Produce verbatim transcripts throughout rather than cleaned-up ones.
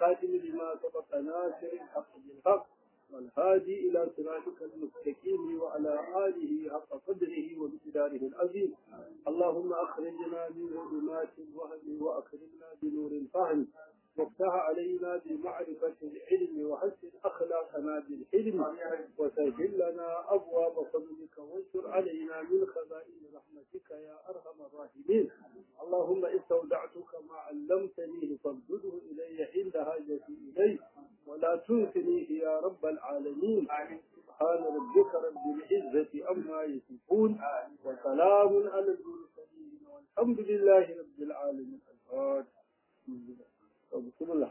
والخاتم لما سبق ناصر الحق بالحق والهادي إلى صراطك المستقيم وعلى آله حق قدره ومقداره العظيم. اللهم أخرجنا من ظلمات الوهم وأكرمنا بنور الفهم وافتح علينا بمعرفة العلم وحسن أخلاقنا بالحلم وسهل لنا أبواب فضلك وانشر علينا من خزائن رحمتك يا أرحم الراحمين. اللهم استودعتك ما علمتني فردده إلي عند حاجتي إليه ولا تنسنيه يا رب العالمين. سبحان ربك رب العزة عما يصفون وسلام على المرسلين والحمد لله رب العالمين. بسم الله.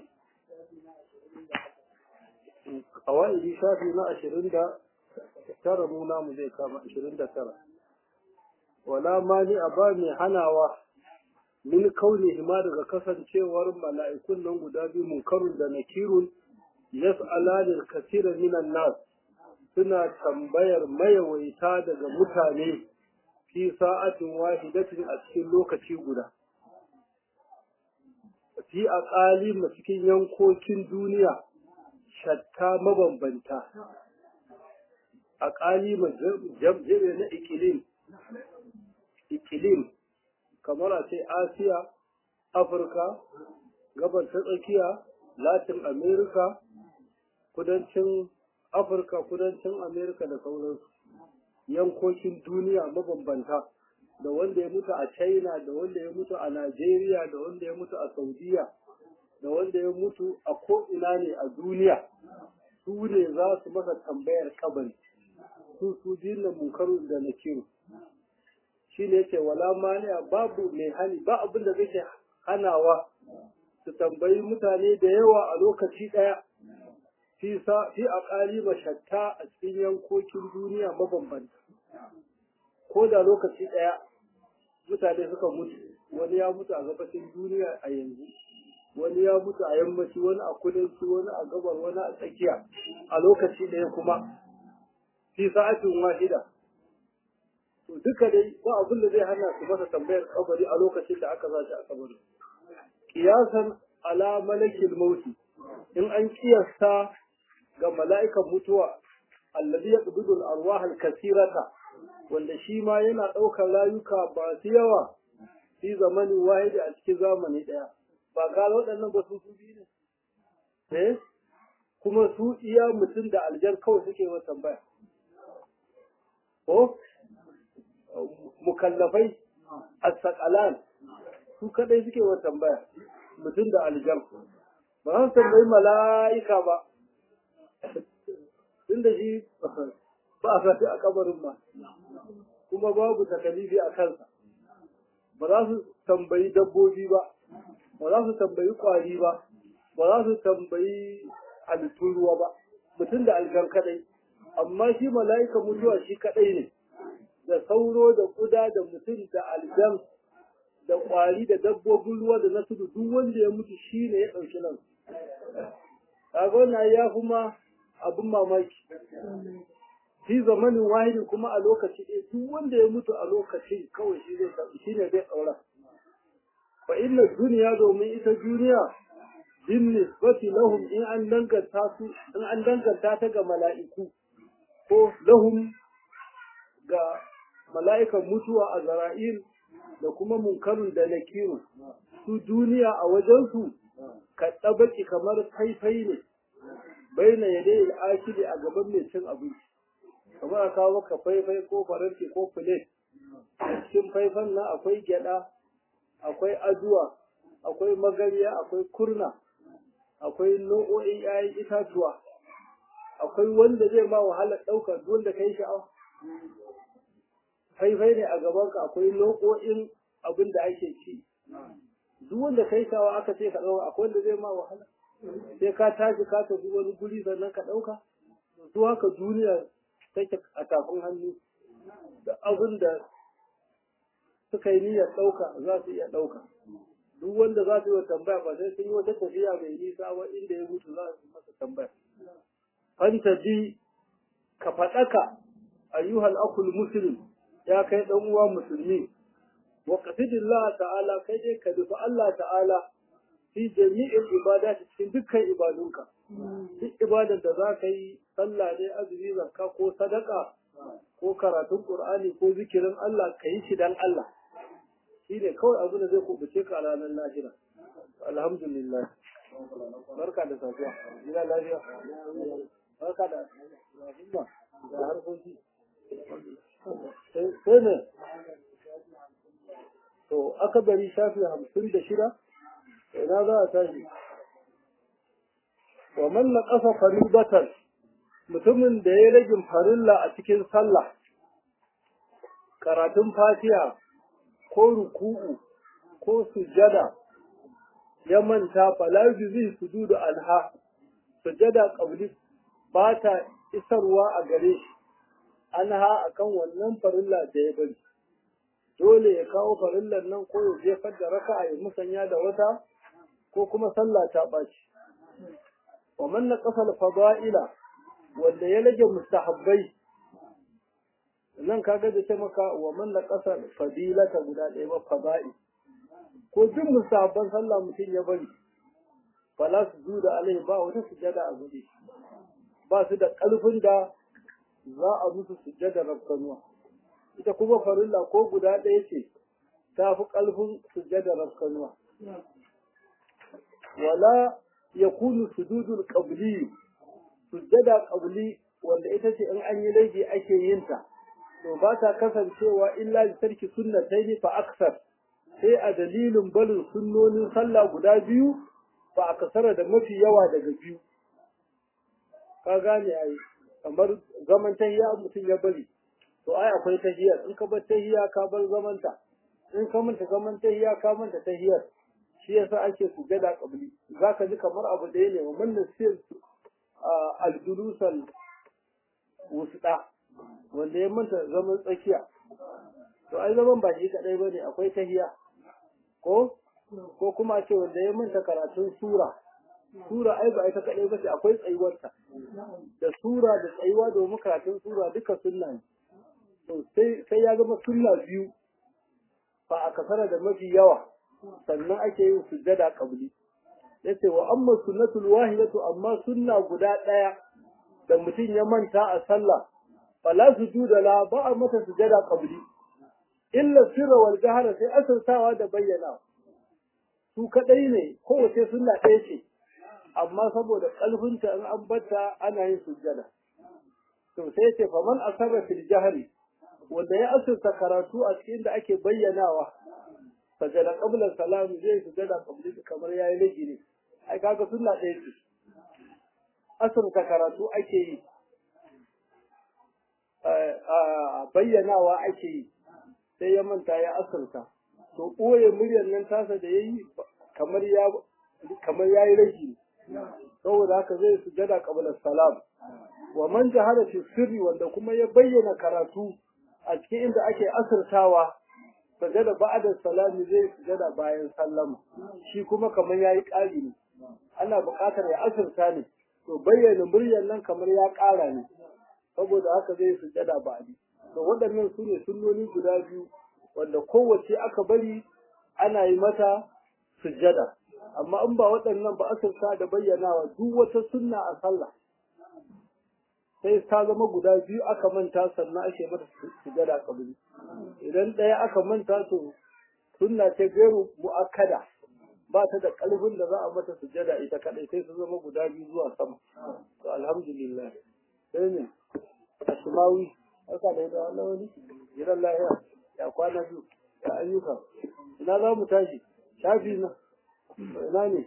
قوائد شافي ما عشرين دا ترى مونا مزيكا ما عشرين دا ترى ولا مانع باني حناوة من كونه ما daga kasancewar mala'ikun nan guda biyu munkarun da nakirun yas'alanil kathira minan nas suna tambayar mayawaita daga mutane fi sa'atin wahidatin a cikin lokaci guda fi aqalim cikin yankokin duniya shatta mabambanta aqalim jam'e na ikilim ikilim kamar a ce Asiya, Afirka, gabar ta tsakiya, Latin America, kudancin Afirka, kudancin America da sauransu. Yankokin duniya mabambanta da wanda ya mutu a China, da wanda ya mutu a Nigeria, da wanda ya mutu a Saudiya, da wanda ya mutu a ko'ina ne a duniya, su ne za su masa tambayar kabari, su su dinna munkarun da nakiru. Shi ne ce wala maniya babu mai hani ba abin da zai hanawa su tambayi mutane da yawa a lokaci ɗaya fi a ƙari mashatta a cikin yankokin duniya mabambanta ko da lokaci ɗaya mutane suka mutu wani ya mutu a gabashin duniya a yanzu wani ya mutu a yammaci wani a kudanci wani a gabar wani a tsakiya a lokaci ɗaya kuma fi sa'atin wahida to duka dai ba abin da zai hana su masa tambayar kabari a lokacin da aka zaci a kabari kiyasan ala malakil mauti in an kiyasta ga mala'ikan mutuwa alladhi yaqbidu al-arwah al-kathirata wanda shi ma yana daukar rayuka ba su yawa fi zamanin wahidi a cikin zamani daya ba ga waɗannan ba su biyu ne eh kuma su iya mutum da aljan kawai suke wa tambaya ko mukallafai as-saqalan su kadai suke wa tambaya mutum da aljan ba san tambayi mala'ika ba inda shi ba a fata a kabarin ba kuma babu takalifi a kansa ba za su tambayi dabbobi ba ba za su tambayi kwari ba ba za su tambayi halittun ruwa ba mutum da aljan kadai amma shi mala'ika mutuwa shi kadai ne da sauro da kuda da mutum da aljan da kwari da dabbobin ruwa da nasu duk wanda ya mutu shi ne ya ɗauki nan. Kaga wannan ya kuma abin mamaki. Shi zamanin wahidi kuma a lokaci ɗaya duk wanda ya mutu a lokacin kawai shi zai shi ne zai ɗaura. Fa inna duniya domin ita duniya bin nisbati lahum in an danganta su in an danganta ta ga mala'iku ko lahum ga mala'ikan mutuwa a zara'il da kuma munkarun da nakiru su duniya a wajensu ka tsabaki kamar faifai ne bai na yadda al'ashiri a gaban mai cin abinci kamar a kawo maka faifai ko faranti ko filet cikin faifan nan akwai gyada akwai aduwa akwai magariya akwai kurna akwai nau'o'in 'ya'yan itatuwa akwai wanda zai ma wahalar ɗaukar wanda ka yi sha'awa faifai ne a gabanka akwai loko'in abin da ake ci duk wanda kai kawa aka ce ka ɗauka akwai wanda zai ma wahala sai ka tashi ka tafi wani guri sannan ka ɗauka su haka duniya take a tafin hannu da abin da suka yi niyyar ɗauka za su iya ɗauka duk wanda za su yi wa tambaya ba sai sun yi wata tafiya mai nisa ba inda ya mutu za su masa tambaya fanta bi ka faɗaka ayyuhal akul muslim ya kai dan uwa musulmi wa qasidillah ta'ala kai dai ka dubi Allah ta'ala fi jami'il ibadati cikin dukkan ibadunka duk ibadar da za ka yi sallah ne azumi zakka ko sadaka ko karatun qur'ani ko zikirin Allah ka yi shi dan Allah shine kawai abu da zai kubuce ka a ranar lahira alhamdulillah barka da safiya ina lafiya barka da himma da harkoki sai ne to aka bari shafi hamsin da shida ina za a tashi wa man naqasa faribatan mutumin da ya rage farilla a cikin sallah karatun fatiha ko ruku'u ko sujada ya manta fala yuzi sujudu alha sujada qabli ba ta isarwa a gare shi anha akan wannan farilla da ya bari dole ya kawo farillan nan ko ya jefar da raka'a ya musanya da wata ko kuma sallah ta baci wa man naqasa al-fada'ila wanda ya rage mustahabbai nan kaga da ce maka wa man naqasa fadilata guda ɗaya ba fada'i ko duk mustahabban sallah mutum ya bari fala sujuda alai ba wata sujada a guje ba su da ƙarfin da za a musu sujada rafkanuwa ita kuma farilla ko guda ɗaya ce ta fi ƙarfin sujada rafkanuwa wala yakunu sujudul qabli sujada qabli wanda ita ce in an yi laifi ake yin ta to ba ta kasancewa illa bi tarki sunnatayn fa aksar sai a dalilin barin sunnonin sallah guda biyu fa akasara da mafi yawa daga biyu ka gane ai kamar zaman tahiyya mutum ya bari to ai akwai tahiyyar in ka bar tahiyya ka bar zamanta in ka manta zaman tahiyya ka manta tahiyyar shi yasa ake sujada qabli zaka ji kamar abu da ne wannan nasir al-julusal wusda wanda ya manta zaman tsakiya to ai zaman ba shi kadai bane akwai tahiyya ko ko kuma ce wanda ya manta karatun sura sura ai ba ita kadai bace akwai tsayuwarta da sura da tsayuwa domin karatun sura duka sunna ne to sai sai ya zama sunna biyu fa aka fara da mafi yawa sannan ake yin sujjada qabli yace wa amma sunnatul wahidatu amma sunna guda daya da mutum ya manta a sallah fala sujuda la ba a mata sujjada qabli illa sirra wal jahra sai asartawa da bayyana su kadai ne kowace sunna ɗaya ce amma saboda kalfinta in an batta ana yin sujjada to sai ce faman asarra fil jahri wanda ya asirta karatu a cikin da ake bayyanawa sajada qabla salam zai sujada qabli kamar yayi laifi ne ai kaga sunna ɗaya ce asirta karatu ake yi a bayyanawa ake yi sai ya manta ya asirta to ɓoye muryar nan tasa da yayi kamar ya kamar yayi laifi saboda haka zai sujada qabla salam wa man jahara fi sirri wanda kuma ya bayyana karatu a cikin inda ake asirtawa sajada ba'da salami zai sujada bayan sallama shi kuma kamar yayi ƙari ne ana buƙatar ya asirta ne to bayyana muryar nan kamar ya ƙara ne saboda haka zai sujada ba'di to waɗannan su ne sunnoni guda biyu wanda kowace aka bari ana yi mata sujada amma in ba waɗannan ba asirta da bayyanawa duk wata sunna a sallah sai ta zama guda biyu aka manta sannan ake mata sujada kabari idan ɗaya aka manta to sunna ce gairu mu'akkada ba ta da ƙarfin da za a mata sujada ita kadai sai su zama guda biyu zuwa sama to alhamdulillah sai ne asmawi haka da da Allah wani jiran lahiya ya kwana biyu ya ayyuka ina za mu tashi shafi na ina ne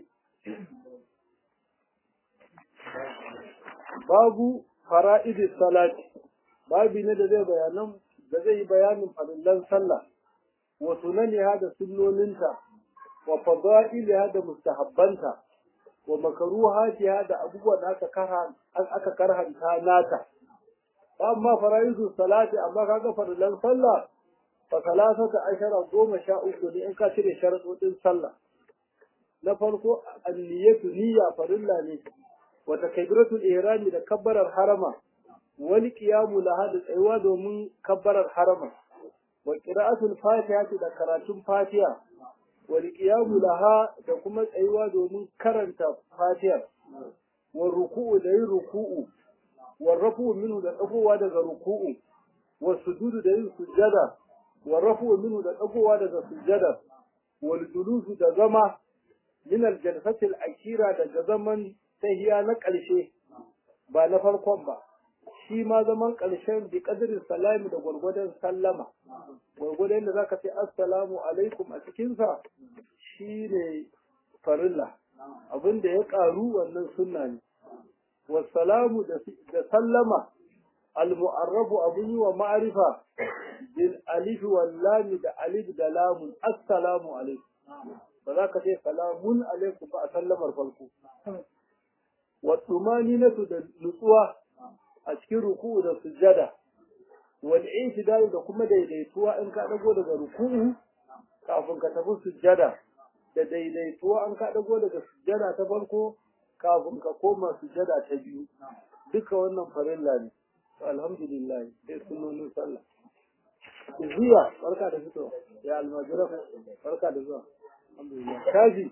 babu fara'idis salati babi ne da zai bayanan da zai yi bayanin farillan sallah wa sunaniha da sunnoninta wa fadailiha da mustahabbanta wa makruhatiha da abubuwan da aka karha aka karhanta nata amma fara'idus salati amma kaga farillan sallah fa salasata ashara goma sha uku ne in ka cire sharadodin sallah na farko an-niyyatu niyya farilla ne wa takbiratul ihrami da kabbarar harama wani qiyamu laha da tsayuwa domin kabbarar harama wa qira'atul fatiha da karatun fatiha wal qiyamu laha da kuma tsayuwa domin karanta fatiha wal ruku'u da yin ruku'u wal rafu minhu da dagowa daga ruku'u wal sujudu da yin sujjada wal rafu minhu da dagowa daga sujjada wal julusu da zama min al jalsati al akhira daga zaman tahiya na ƙarshe ba na farkon ba shi ma zaman ƙarshen bi qadrin salami da gwargwadon sallama gwargwadon da zaka ce assalamu alaikum a cikin sa shine farilla abinda ya karu wannan sunna ne wassalamu da sallama al mu'arrabu abun wa ma'rifa bil alif wal lam da alif da lam assalamu alaikum ba za ka ce salamun alaikum ba a sallamar farko wa tumaninatu da nutsuwa a cikin ruku'u da sujjada wal i'tidal da kuma daidaituwa in ka dago daga ruku'u kafin ka tafi sujjada da daidaituwa an ka dago daga sujjada ta farko kafin ka koma sujjada ta biyu duka wannan farilla ne alhamdulillah sai sunnonin sallah ziya barka da fito ya almajira barka da zuwa alhamdulillah kaji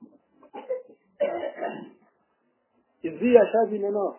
ziya shafi ne nawa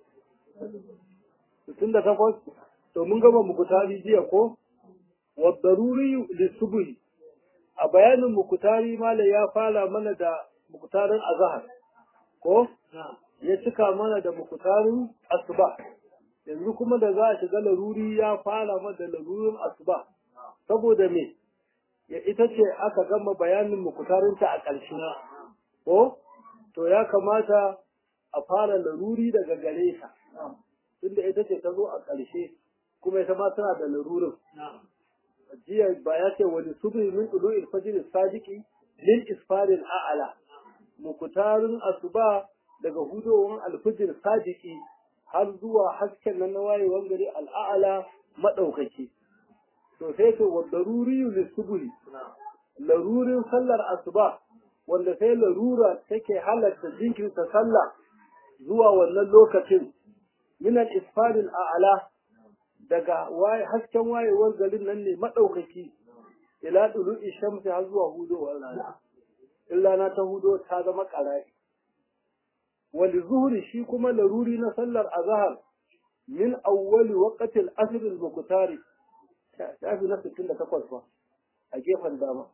tun da takwas to mun gama mukutari jiya ko wa daruri lisubhi a bayanin mukutari malai ya fara mana da mukutarin azhar ko ya cika mana da mukutarin asuba yanzu kuma da za a shiga laruri ya fara mana da larurin asuba saboda me ya ita ce aka gama bayanin mukutarinta a ƙarshe ko to ya kamata a fara laruri daga gare ta tunda ita ce ta zo a ƙarshe kuma ita ma tana da larurin jiya ba ya ce wani subhi min tulu il-fajr sadiqi lil isfarin a'ala mukutarin asuba daga hudowar alfijir sadiqi har zuwa hasken nan na wayewar gari al'a'ala madaukaki to sai to wa daruri lis-subhi larurin sallar asuba wanda sai larura take halatta jinkirta sallah zuwa wannan lokacin min al-isfarin a'ala daga hasken wayewar garin nan ne madaukaki ila dulu'i shamsi har zuwa hudowar rana illa na ta hudo ta zama qarai wal zuhri shi kuma laruri na sallar azhar min awwal waqti al-asr al-muqtari shafi na sittin da takwas fa a gefen dama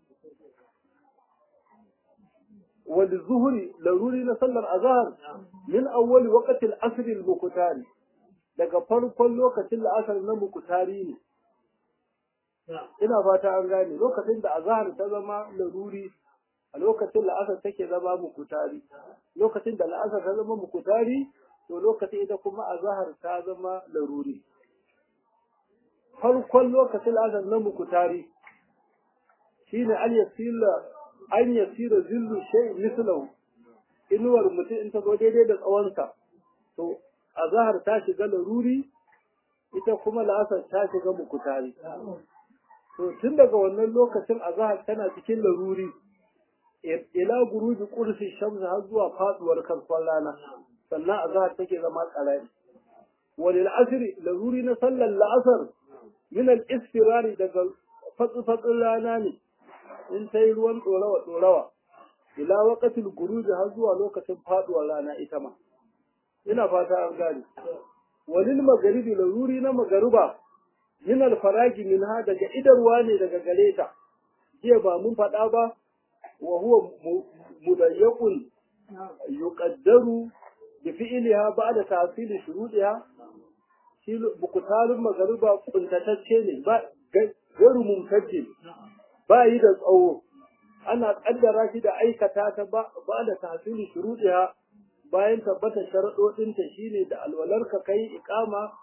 wal zuhri laruri na sallar azhar min awwal waqti al-asr al-muqtari daga farkon lokacin la'asar na mukutari ne ina fata an gane lokacin da azhar ta zama laruri a lokacin la'asar take zama mukutari lokacin da la'asar ta zama mukutari to lokacin ita kuma azhar ta zama laruri farkon lokacin la'asar na mukutari shine an yasila an yasira zillu shay mislahu inuwar mutum in ta zo daidai da tsawonsa to azhar ta shiga laruri ita kuma la'asar ta shiga mukutari to tun daga wannan lokacin azhar tana cikin laruri ila guruji qursi shamsu har zuwa faduwar karfan rana sannan azhar take zama qalai walil asri laruri na sallar la'asar min al istirari daga fatsu fatsun rana ne in tayi ruwan dorawa dorawa ila waqtil guruji har zuwa lokacin faduwar rana ita ma ina fata an gane walil magharibi laruri na magariba min al faragi minha daga idarwa ne daga gareta jiya ba mun fada ba wa huwa mudayyaqun yuqaddaru bi fi'liha ba'da tahsil shurudiha shi bukutarun magariba kuntatacce ne ba garu mumtajji ba yi da tsawo ana kaddara shi da aikata ta ba da tahsil shurudiha bayan tabbatar sharaɗoɗinta shine da alwalarka kai iqama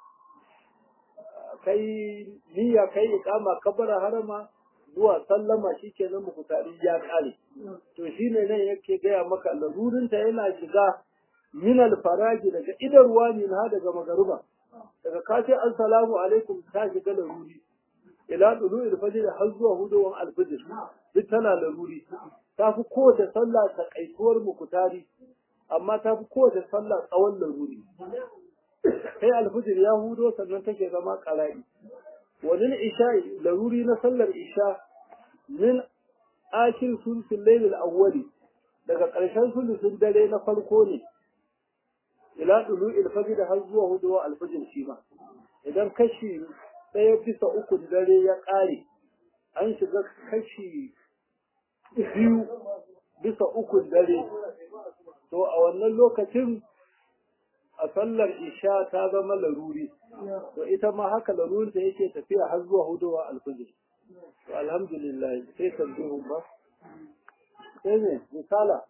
kai niyya kai iqama kabara harama zuwa sallama shikenan mukutari ya kare to shine nan yake gaya maka larurinta yana shiga min alfaraji daga idarwa ne na daga magaruba daga kace assalamu alaikum ta shiga laruri ila dulu'il fajr har zuwa hudowan alfajr duk tana laruri ta fi kowace sallah ta kaituwar mukutari amma ta fi kowace sallah tsawon laruri sai alfijir ya hudo sannan take zama qara'i wani isha'i laruri na sallar isha min akhir sulsul layl al-awwali daga ƙarshen sulusun dare na farko ne ila dulu'il fajr har zuwa hudu al-fajr shi ma idan kashi ɗaya bisa uku dare ya ƙare an shiga kashi biyu bisa uku dare to a wannan lokacin a sallar isha ta zama laruri to ita ma haka larurin ta yake tafiya har zuwa hudu al-fajr to alhamdulillah sai tambayu ba sai ne misala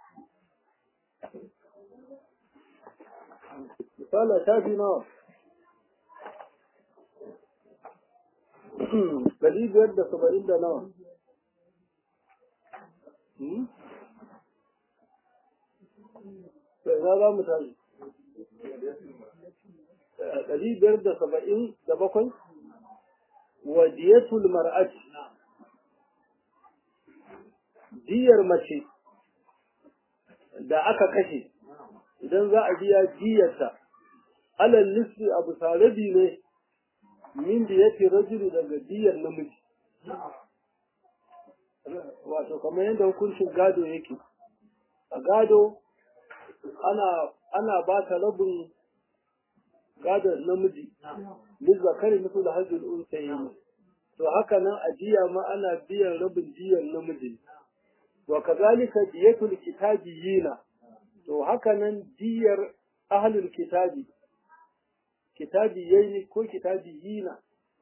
misala ta fi nawa ɗari biyar da saba'in da nawa sai na za mu tashi ɗari biyar da saba'in da bakwai wadiyatul mar'ati diyar mace da aka kashe idan za a biya diyarta alal nisbi abu sarabi ne min diyati rajuli daga diyar namiji wato kamar yadda hukuncin gado yake a gado ana ana ba ta rabin gadon namiji lizzakari mutu da hajjul unsayi to haka nan a diya ma ana biyan rabin diyar namiji wa kazalika diyatul kitabiyina to haka nan diyar ahlul kitabi kitabiyaini ko kitabiyina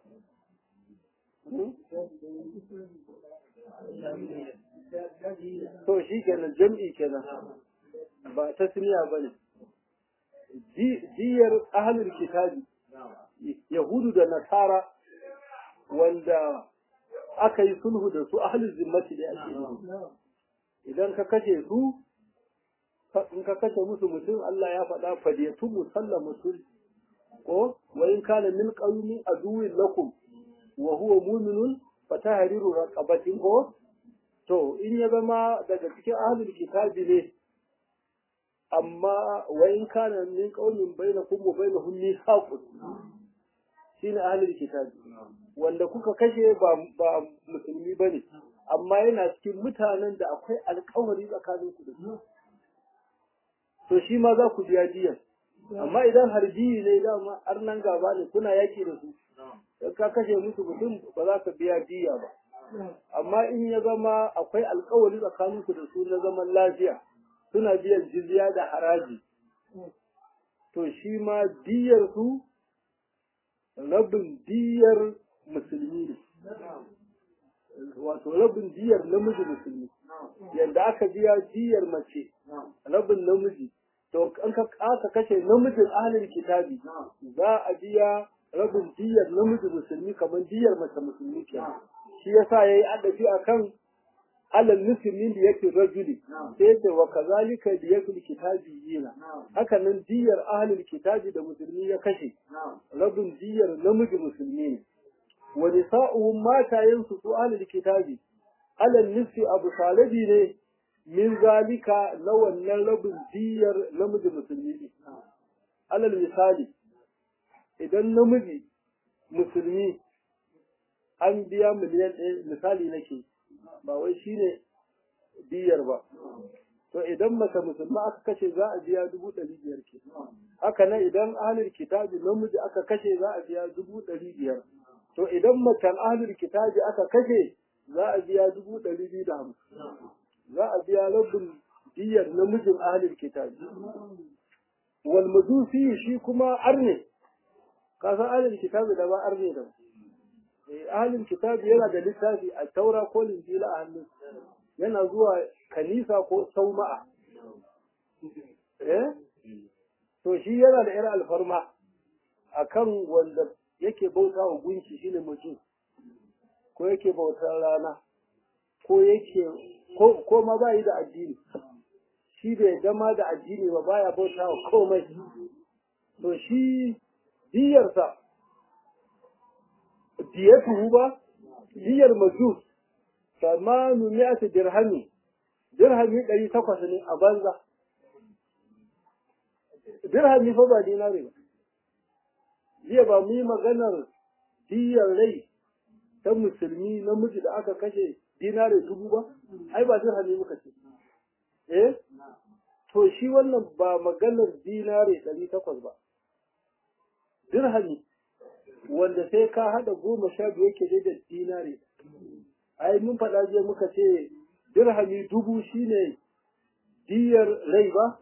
to shi kenan jam'i kenan ba tasniya bane diyar ahlul kitabi yahudu da nasara wanda aka yi sulhu da su ahlul zimmati da ake idan ka kashe su in ka kashe musu mutum Allah ya faɗa fadiyatu musallamatun ko wa in kana min qawmin aduwwin lakum wa huwa mu'minun fatahriru raqabatin ko to in ya zama daga cikin ahlul kitabi ne amma wa in kana min qawmin bainakum wa bainahum mithaqun shine ahlul kitabi wanda kuka kashe ba ba musulmi bane amma yana cikin mutanen da akwai alƙawari tsakanin ku da su to shi ma za ku biya diyan amma idan harbi ne dama arnan gaba ne kuna yaki da su in ka kashe musu mutum ba za ka biya diya ba amma in ya zama akwai alƙawari tsakanin ku da su na zaman lafiya suna biyan jizya da haraji to shi ma diyar su rabin diyar musulmi ne wato rabin diyar namiji musulmi yanda aka biya diyar mace rabin namiji to an ka aka kashe namijin ahlul kitabi za a biya rabin diyar namiji musulmi kamar diyar mace musulmi ke shi yasa yayi adafi akan alal muslimin da yake rajuli sai yace wa kazalika diyatul kitabiyina haka nan diyar ahlul kitabi da musulmi ya kashe rabin diyar namiji musulmi ne wa nisa'uhum matayen su su ahlul kitabi alal nisfi abu salabi ne min zalika na wannan rabin diyar namiji musulmi ne alal misali idan namiji musulmi an biya miliyan ɗaya misali nake ba wai shine diyar ba to idan mace musulma aka kashe za a biya dubu ɗari biyar ke haka nan idan ahlul kitabi namiji aka kashe za a biya dubu ɗari biyar to idan macen ahlul kitabi aka kashe za a biya dubu ɗari biyu da hamsin za a biya rabin diyar namijin ahlul kitabi wal majusi shi kuma arne kasan ahlul kitabi da ba arne da ahlul kitabi yana da littafi a taura ko linjila a hannun yana zuwa kanisa ko sauma'a eh to shi yana da irin alfarma akan wanda yake bauta wa gunki shine mutum ko yake bautar rana ko yake ko ko ma bai da addini shi bai dama da addini ba baya bauta wa komai to shi diyarsa diyatu ba diyar majus samanu mi'ati dirhami dirhami ɗari takwas ne a banza dirhami fa ba dinari ba jiya ba mu yi maganar diyar rai ta musulmi namiji da aka kashe dinare dubu ba ai ba dirhami muka ce eh to shi wannan ba maganar dinare ɗari takwas ba dirhami wanda sai ka hada goma sha biyu yake da dinare ai mun faɗa je muka ce dirhami dubu shine diyar rai ba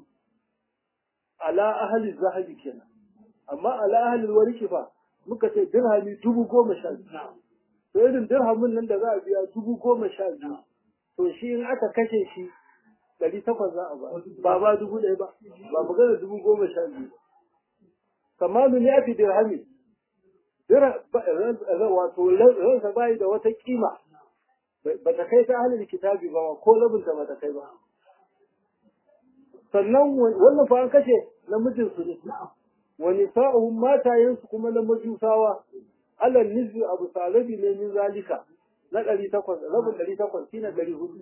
ala ahli zahabi kenan amma ala ahli warki fa muka ce dirhami dubu goma sha biyu to irin dirhamin nan da za a biya dubu goma sha biyu to shi in aka kashe shi ɗari takwas za a ba ba ba dubu ɗaya ba ba magana dubu goma sha biyu kamalu ne ake dirhami wato ransa bayi da wata kima ba ta kai ta ahalin kitabi ba ko labinta ba ta kai ba sannan wannan fa an kashe namijin su ne wani sa'uhum matayensu kuma na majusawa alal nizbi abu salabi ne min zalika na ɗari takwas rabin ɗari takwas shine ɗari hudu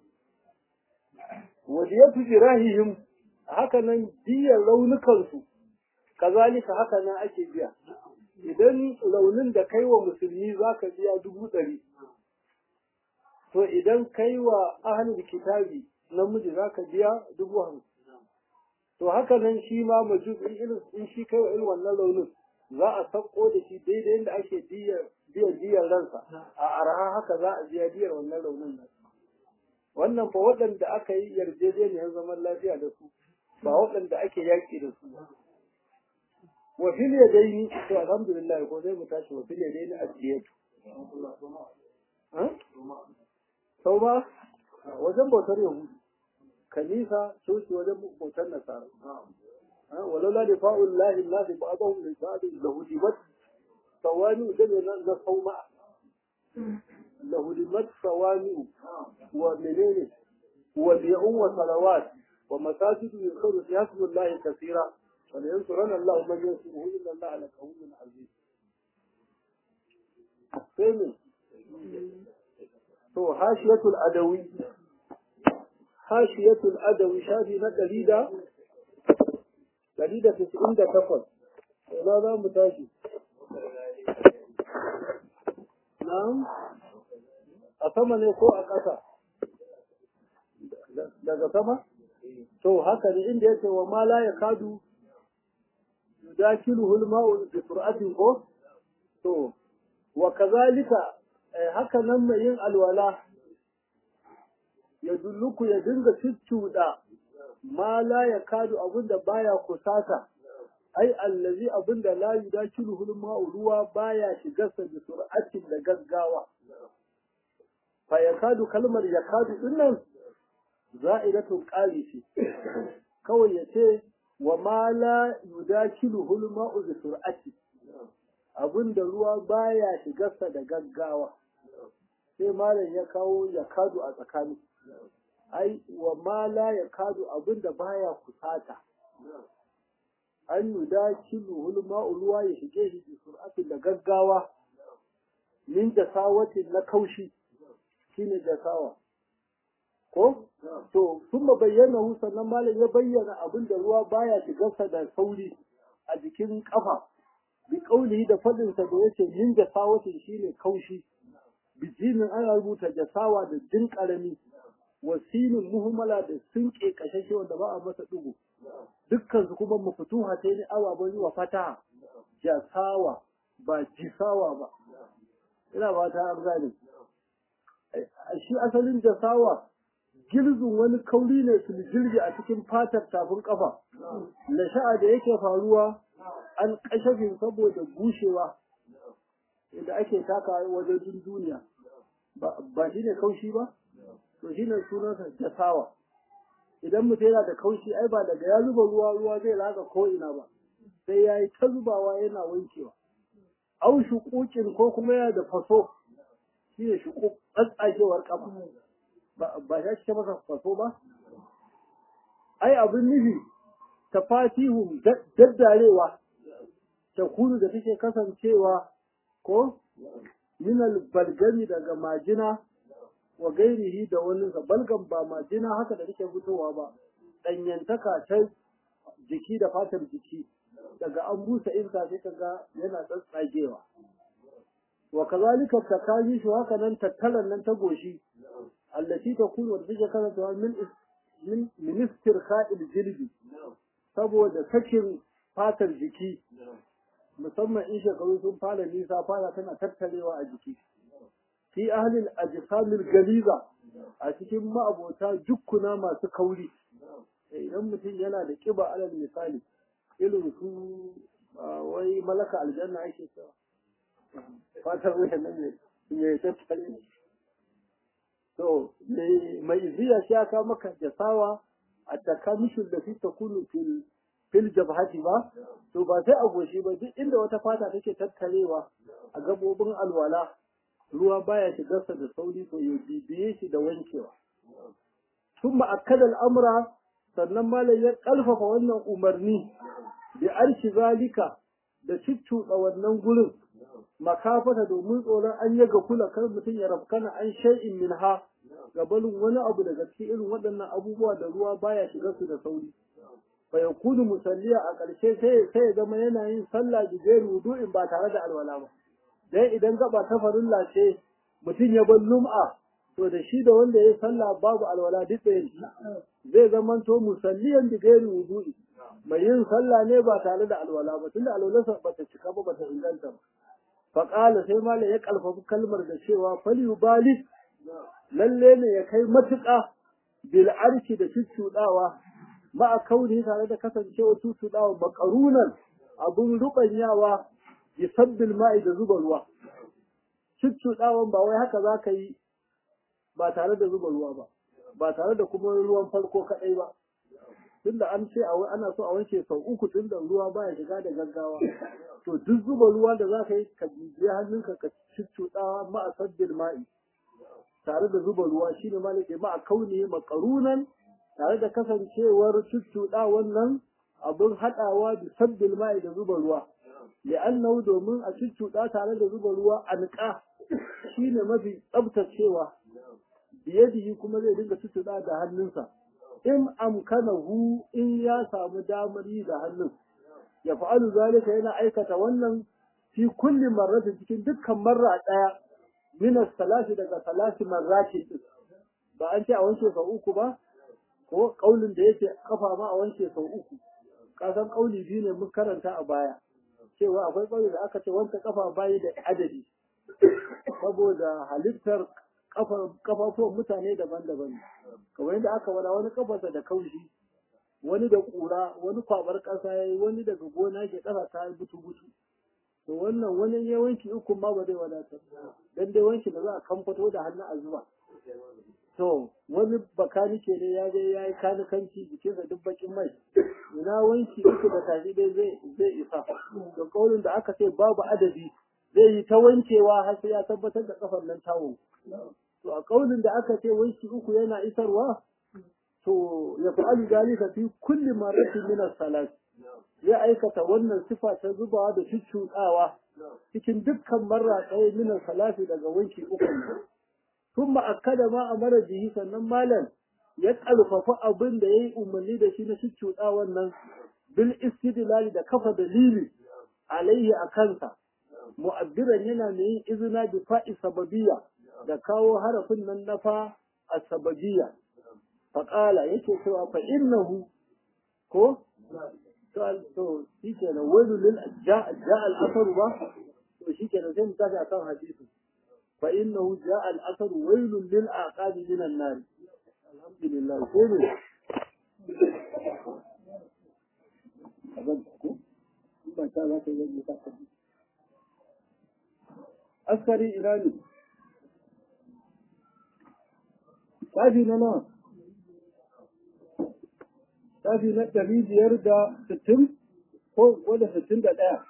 wadiyatu jirahihim haka nan diyar raunukansu kazalika haka nan ake biya idan raunin da kai wa musulmi zaka biya dubu ɗari to idan kai wa ahlul kitabi namiji zaka biya dubu hamsin to haka nan shi ma majusi irin in shi kai wa irin wannan raunin za a sako da shi daidai yadda ake biyan diyar ransa a arha haka za a biya diyar wannan raunin nan wannan fa waɗanda aka yi yarjejeniyar zaman lafiya da su ba waɗanda ake yaƙi da su wa fil yadaini to alhamdulillah ko sai mu tashi wa fil yadaini asiyatu sau ba wajen bautar yahudu kanisa coci wajen bautar nasara ولولا دفاع الله الناس بعضهم لبعض لهدمت صوامع جميع الصومع لهدمت صوامع ومنين وبيع وصلوات ومساجد يذكر فيها اسم الله كثيرا ولينصرن الله من ينصره الا الله لقوي عزيز. الثاني تو حاشية الأدوي حاشية الأدوي شافي نقليدا dalida tis'in da takwas ina za mu tashi na'am a sama ne ko a ƙasa daga sama to haka ne inda yake wa ma la yakadu yudakiluhu al-ma'u bi sur'atin ko to wa kazalika haka nan mai yin alwala ya dulluku ya dinga cuccuda ma la ya kadu abinda baya kusata ai allazi abinda la yudakiluhu al-ma'u ruwa baya shigarsa da sur'atin da gaggawa fa yakadu kalmar yakadu dinnan za'idatun qalifi kawai yace wa ma la yudakiluhu al-ma'u bi sur'ati abinda ruwa baya shigarsa da gaggawa sai malam ya kawo yakadu a tsakani ai wa ma la yakadu abinda baya kusata an yudakiluhu al-ma'u ruwa ya shige shi bi sur'atin da gaggawa min jasawatin na kaushi shine jasawa ko to kuma bayyana hu sannan malam ya bayyana abinda ruwa baya shigarsa da sauri a jikin kafa bi kaulihi da fadin sa da yace min jasawatin shine kaushi bijinin ana rubuta jasawa da jin karami wasinin muhimmala da sinke kashashe wanda ba a masa dugu dukkan su kuma mafutuha ta ne ababen wa fataha jasawa ba jisawa ba ina ba ta gane shi asalin jasawa girzun wani kauri ne su jirgi a cikin fatar tafin kafa na sha'a da yake faruwa an kashafin saboda bushewa inda ake taka wajen duniya ba shi ne kaushi ba to shi ne sunansa jasawa idan mutum yana da kaushi ai ba daga ya zuba ruwa ruwa zai laga ko ina ba sai ya yi ta zubawa yana wankewa au shukukin ko kuma yana da faso shi ne shukuk tsatsagewar kafa ba ya ce masa faso ba ai abin nufi ta fatihun daddarewa ta kudu da take kasancewa ko minal balgami daga majina wa gairihi da wani balgam ba majina haka da take fitowa ba danyantaka ta jiki da fatar jiki daga an busa insa sai kaga yana tsatsagewa wa kazalika takani shi haka nan tattalan nan ta goshi allati takunu wadda take karanta min min ministir kha'il jilbi saboda sakin fatar jiki musamman in shekaru sun fara nisa fara tana tattarewa a jiki fi ahlil ajsamil galiza a cikin ma'abota jukkuna masu kauri idan mutum yana da kiba alal misali irin su wai malaka aljanna ake cewa fatar wuyan nan ne mai tattare to mai iziya shi aka maka jasawa a takamishin da fi takunu fil fil jabhati ba to ba sai a goshi ba duk inda wata fata take tattarewa a gabobin alwala ruwa baya shigarsa da sauri to ya bibiye shi da wankewa thumma akkada al'amra sannan malai ya kalfafa wannan umarni bi arshi zalika da ciccuɗa wannan gurin makafata domin tsoron an yaga kula kar mutum ya rafkana an shay'in minha gabanin wani abu daga cikin irin waɗannan abubuwa da ruwa baya shiga su da sauri fa yakunu musalliya a ƙarshe sai sai ya zama yana yin sallah bi ghairi wudu'in ba tare da alwala ba dan idan gaba ta farilla ce mutum ya bar lum'a to da shi da wanda ya sallah babu alwala duk da yake zai zama to musalliyan bi ghairi wudu'i mai yin sallah ne ba tare da alwala ba tunda alwalarsa ba ta cika ba ba ta inganta ba fa qala sai malai ya kalfafi kalmar da cewa falyubali lalle ne ya kai matuƙa bil arshi da cuccuɗawa ma a kauni tare da kasancewa cuccuɗawa makarunan abun rubanyawa bi sabbil ma'i da zuba ruwa cuccuɗawan ba wai haka za ka yi ba tare da zuba ruwa ba ba tare da kuma ruwan farko kaɗai ba tunda an ce ana so a wanke sau uku tunda ruwa baya shiga da gaggawa to duk zuba ruwa da za ka yi ka bibiya hannunka ka cuccuɗawa ma a sabbil ma'i tare da zuba ruwa shine malike ma a kauni makarunan tare da kasancewar cuccuɗa wannan abun haɗawa da sabbil ma'i da zuba ruwa li'annahu domin a cuccuɗa tare da zuba ruwa anqa shine mafi tsabtacewa biyadihi kuma zai dinga cuccuɗa da hannunsa in amkanahu in ya samu damar yi da hannun ya fa'alu zalika yana aikata wannan fi kulli marratin cikin dukkan marra ɗaya min as-salati daga salati marrati ba an ce a wanke sau uku ba ko kaulin da yake kafa ma a wanke sau uku kasan kauli biyu ne mun karanta a baya cewa akwai kauli da aka ce wanke kafa bayi da adadi saboda halittar kafafuwan mutane daban-daban kamar yadda aka wada wani kafarsa da kaushi wani da kura wani kwabar kasa yayi wani daga gona ke kasa ta butu-butu to wannan wani ya wanki uku ma ba zai wadatar dan dai wanki da za a kamfato da hannu a zuba to wani bakanike ne ya je ya yi kanikanci jikinsa duk bakin mai ina wanki uku da tafi dai zai zai isa to kaulin da aka ce babu adadi zai yi ta wankewa har sai ya tabbatar da kafar nan tawo to a kaulin da aka ce wanki uku yana isarwa to ya fa'alu dalika fi kulli marratin min as-salat ya aikata wannan sifa ta zubawa da cuccuɗawa cikin dukkan marra ɗaya min as-salati daga wanki uku kuma akkada ma amara bihi sannan malam ya kalfafa abin da yayi umarni da shi na cuccuɗa wannan bil istidlal da kafa dalili alaihi akansa mu'abbiran yana mai yin izina bi fa'i sababiyya da kawo harafin nan na fa as-sababiyya faqala yake cewa fa innahu ko to shi kenan wailu lil ja'a al-asr ba to shi kenan sai mu tafi akan hadisi fa innahu ja'a al-asr wailu lil aqabi min an-nar alhamdulillah ko ne ko ba ta za ta yi ta askari irani tafi na nawa tafi na ɗari biyar da sittin ko da sittin da ɗaya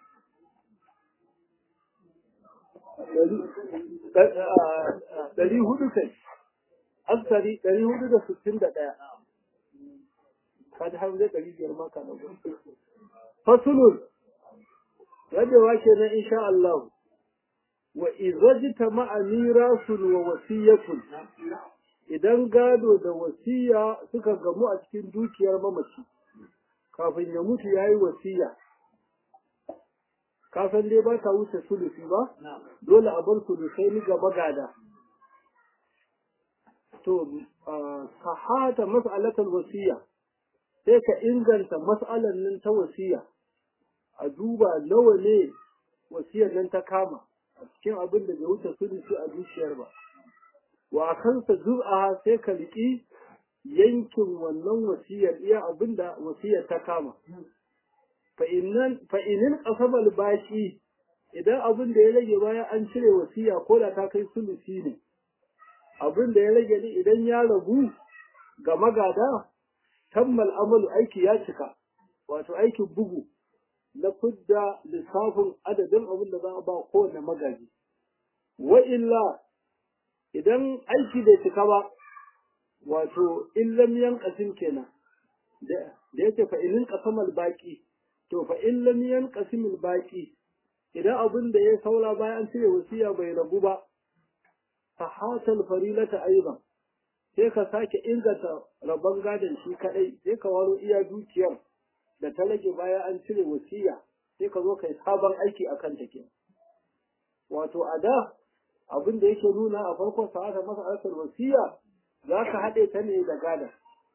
ɗari hudu kai askari ɗari hudu da sittin da ɗaya kaji har zai ɗari biyar maka na gudu fasulun rabewa ke na insha Allah wa izajita ma'a mirasun wa wasiyatun idan gado da wasiya suka gamu a cikin dukiyar mamaci kafin ya mutu yayi wasiya ka san dai ba ta wuce sulusi ba dole a bar sulusai ni ga magada to sahata mas'alatul wasiya sai ka inganta mas'alan nan ta wasiya a duba nawa ne wasiyar nan ta kama a cikin abin da bai wuce sulusi a zuciyar ba wa kansa zur'a sai ka riki yankin wannan wasiyar iya abin da wasiyar ta kama fa innan fa inin qasabal baqi idan abin da ya rage bayan an cire wasiya ko da ta kai sulusi ne abin da ya rage ne idan ya ragu ga magada tammal amalu aiki ya cika wato aikin bugu na fidda lissafin adadin abin da za a ba kowane magaji wa illa idan aiki bai cika ba wato illam yanqasim kenan da yake fa inin qasamal baqi to fa illam yanqasimil baqi idan abin da ya saura bayan an cire wasiya bai ragu ba sahatal farilata aidan sai ka sake inganta rabon gadon shi kadai sai ka waro iya dukiyar da ta rage bayan an cire wasiya sai ka zo kai sabon aiki akan take wato a da abin da yake nuna a farkon sa'ata masa alkar wasiya za ka haɗe ta ne da gadon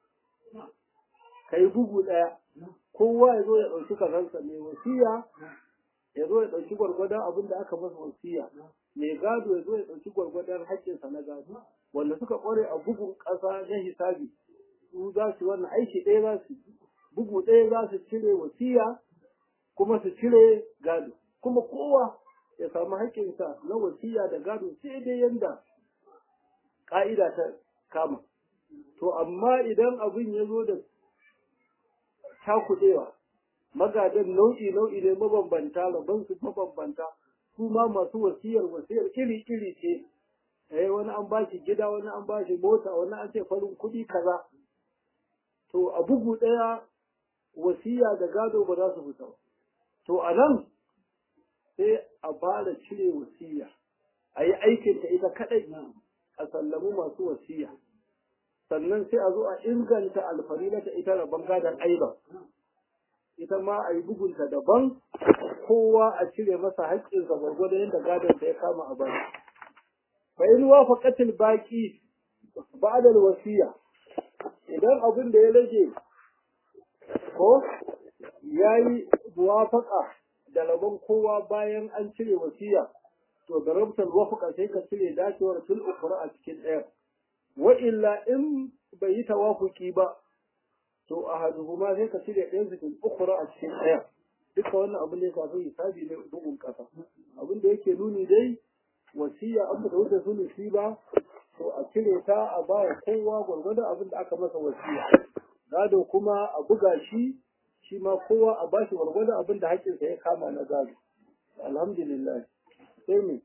kai bugu ɗaya kowa ya zo ya ɗauki kazansa mai wasiya ya zo ya ɗauki gwargwadon abin da aka masa wasiya mai gado ya zo ya ɗauki gwargwadon haƙƙinsa na gado wanda suka ƙware a bugun ƙasa na hisabi su za su wannan aiki ɗaya za su bugu ɗaya za su cire wasiya kuma su cire gado kuma kowa ya samu haƙƙinsa na wasiya da gado sai dai yanda ƙa'ida ta kama to amma idan abin ya zo da cakuɗewa magadan nau'i nau'i ne mabambanta rabon su mabambanta su ma masu wasiyar wasiyar iri iri ce eh wani an ba shi gida wani an ba shi mota wani an ce farin kuɗi kaza to a bugu ɗaya wasiya da gado ba za su fita to a nan sai a fara cire wasiya a yi aikin ta ita kaɗai a sallamu masu wasiya sannan sai a zo a inganta alfarila ta ita rabon gadon aiba ita ma a yi bugunta daban kowa a cire masa haƙƙinsa gwargwadon yadda gadon ta ya kama a baya fa in wafaqatil baqi ba'da wasiya idan abin da ya rage ko yayi muwafaqa da rabon kowa bayan an cire wasiya to da rabtal wafaqa sai ka cire dacewar fil ukhra a cikin ɗaya wa illa in bai yi tawafuki ba to ahaduhuma sai ka cire ɗayan su fil ukhra a cikin ɗaya duka wannan abin da ya shafi hisabi ne bugun kasa abin da yake nuni dai wasiya an da wuce sulusi ba to a cire ta a baya kowa gwargwadon abin da aka masa wasiya gado kuma a buga shi shi ma kowa a bashi gwargwadon abin da haƙƙinsa ya kama na gado alhamdulillah sai ne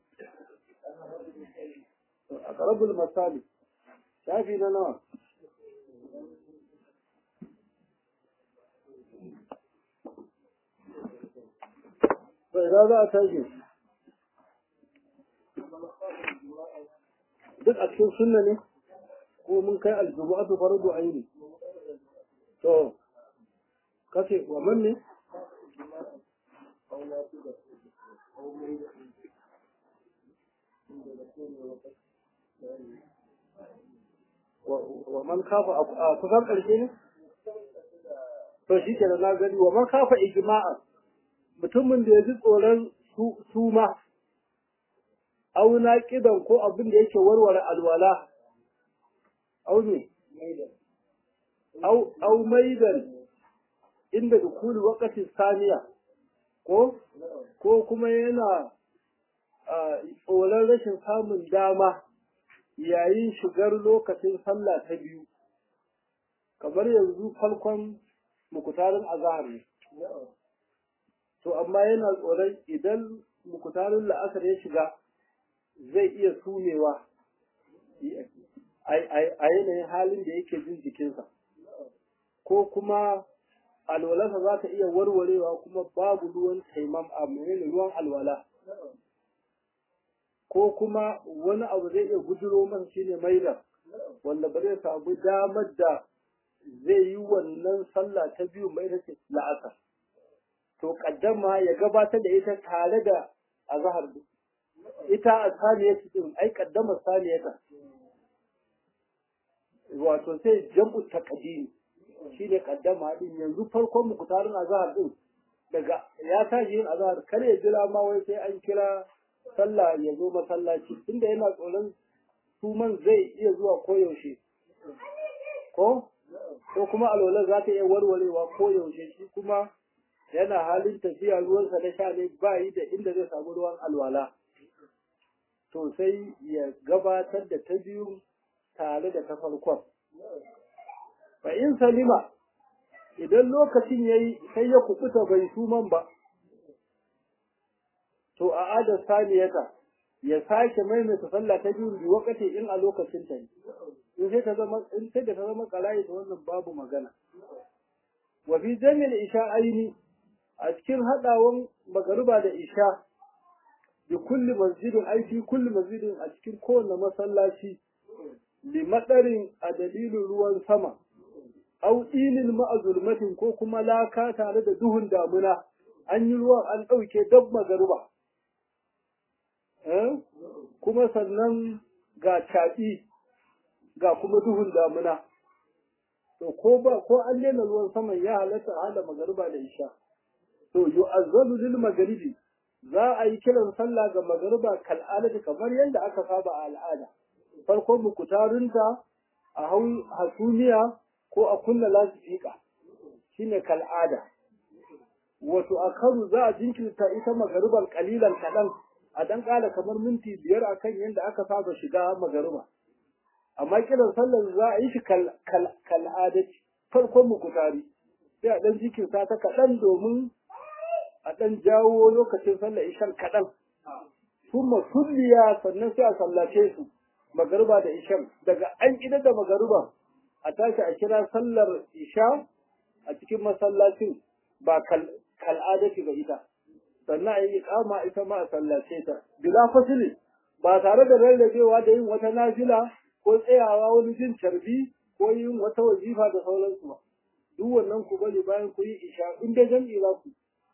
a ƙarabul misali shafi na nawa sai za za a tashi duk a cikin sunna ne ko mun kai aljumu'atu fardu aini to kace wa man ne wa man kafa a kusan karshe ne to shi ke da na gani wa man kafa ijma'a mutumin da ya ji tsoron suma au naqidan ko abin da yake warware alwala au ne au au maidan inda dukuli waqti saniya ko ko kuma yana tsoron rashin samun dama yayin shigar lokacin sallah ta biyu kamar yanzu farkon mukutarin azhar ne to amma yana tsoron idan mukutarin la'asar ya shiga zai iya sumewa a yanayin halin da yake jin jikinsa ko kuma alwalarsa za ta iya warwarewa kuma babu ruwan taimam a mai ruwan alwala ko kuma wani abu zai iya guduro masa shine maida wanda ba zai samu damar da zai yi wannan sallah ta biyu mai take la'asar to kaddama ya gabatar da ita tare da azhar ita a saniyata din ai kaddama saniyata wato sai jam'u taqdim shine kaddama din yanzu farkon mukutarin azhar din daga ya tashi yin azhar kar ya jira ma wai sai an kira sallah ya zo masallaci tunda yana tsoron suman zai iya zuwa koyaushe ko ko kuma alwala za ta iya warwarewa koyaushe shi kuma yana halin tafiya ruwansa na sha ne ba yi da inda zai samu ruwan alwala to sai ya gabatar da ta biyu tare da ta farkon fa in salima idan lokacin yayi sai ya kubuta bai suman ba to a adar saniyata ya sake maimaita sallah ta biyu bi wakati in a lokacin ta in sai ta zama in sai da ta zama kalai to wannan babu magana wa fi jami'il isha'aini a cikin hadawan magariba da isha bi kulli masjidin ai fi kulli masjidin a cikin kowanne masallaci li madarin a dalilin ruwan sama au ilil ma'azulmatin ko kuma laka tare da duhun damuna an yi ruwan an dauke dab magariba eh kuma sannan ga caɓi ga kuma duhun damuna to ko ba ko an lena ruwan saman ya halatta hada magariba da isha to yu'azzanu lil maghribi za a yi kiran sallah ga magariba kal'adati kamar yadda aka saba a al'ada farko mukutarinta a hau hasumiya ko a kunna lasifika shine kal'ada wato akaru za a jinkirta ita magariban kalilan kadan a dan kala kamar minti biyar akan yadda aka saba shiga magariba amma kiran sallar za a yi shi kal'adati farkon mukutari sai a dan jinkirta ta kadan domin a ɗan jawo lokacin sallar ishan kaɗan, kuma kulliya sannan sai a sallace su magariba da ishan daga an idar da magariba a tashi a kira sallar isha a cikin masallacin ba kal'adati ga ita sannan a yi iqama ita ma a sallace ta bila fasili ba tare da rarrabewa da yin wata nafila ko tsayawa wani jin carbi ko yin wata wazifa da sauransu ba duk wannan ku bari bayan ku yi isha in da jam'i za ku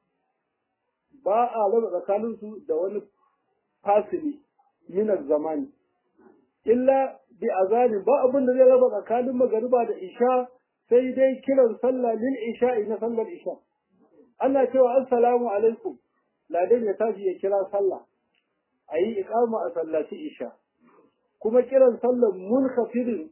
ba a raba tsakaninsu da wani fasili minar zamani illa bi azani ba abin da zai raba tsakanin magariba da isha sai dai kiran sallah lil isha'i na sallar isha ana cewa assalamu alaikum ladan ya tashi ya kira sallah ayi iqama a sallaci isha kuma kiran sallar munkhafidin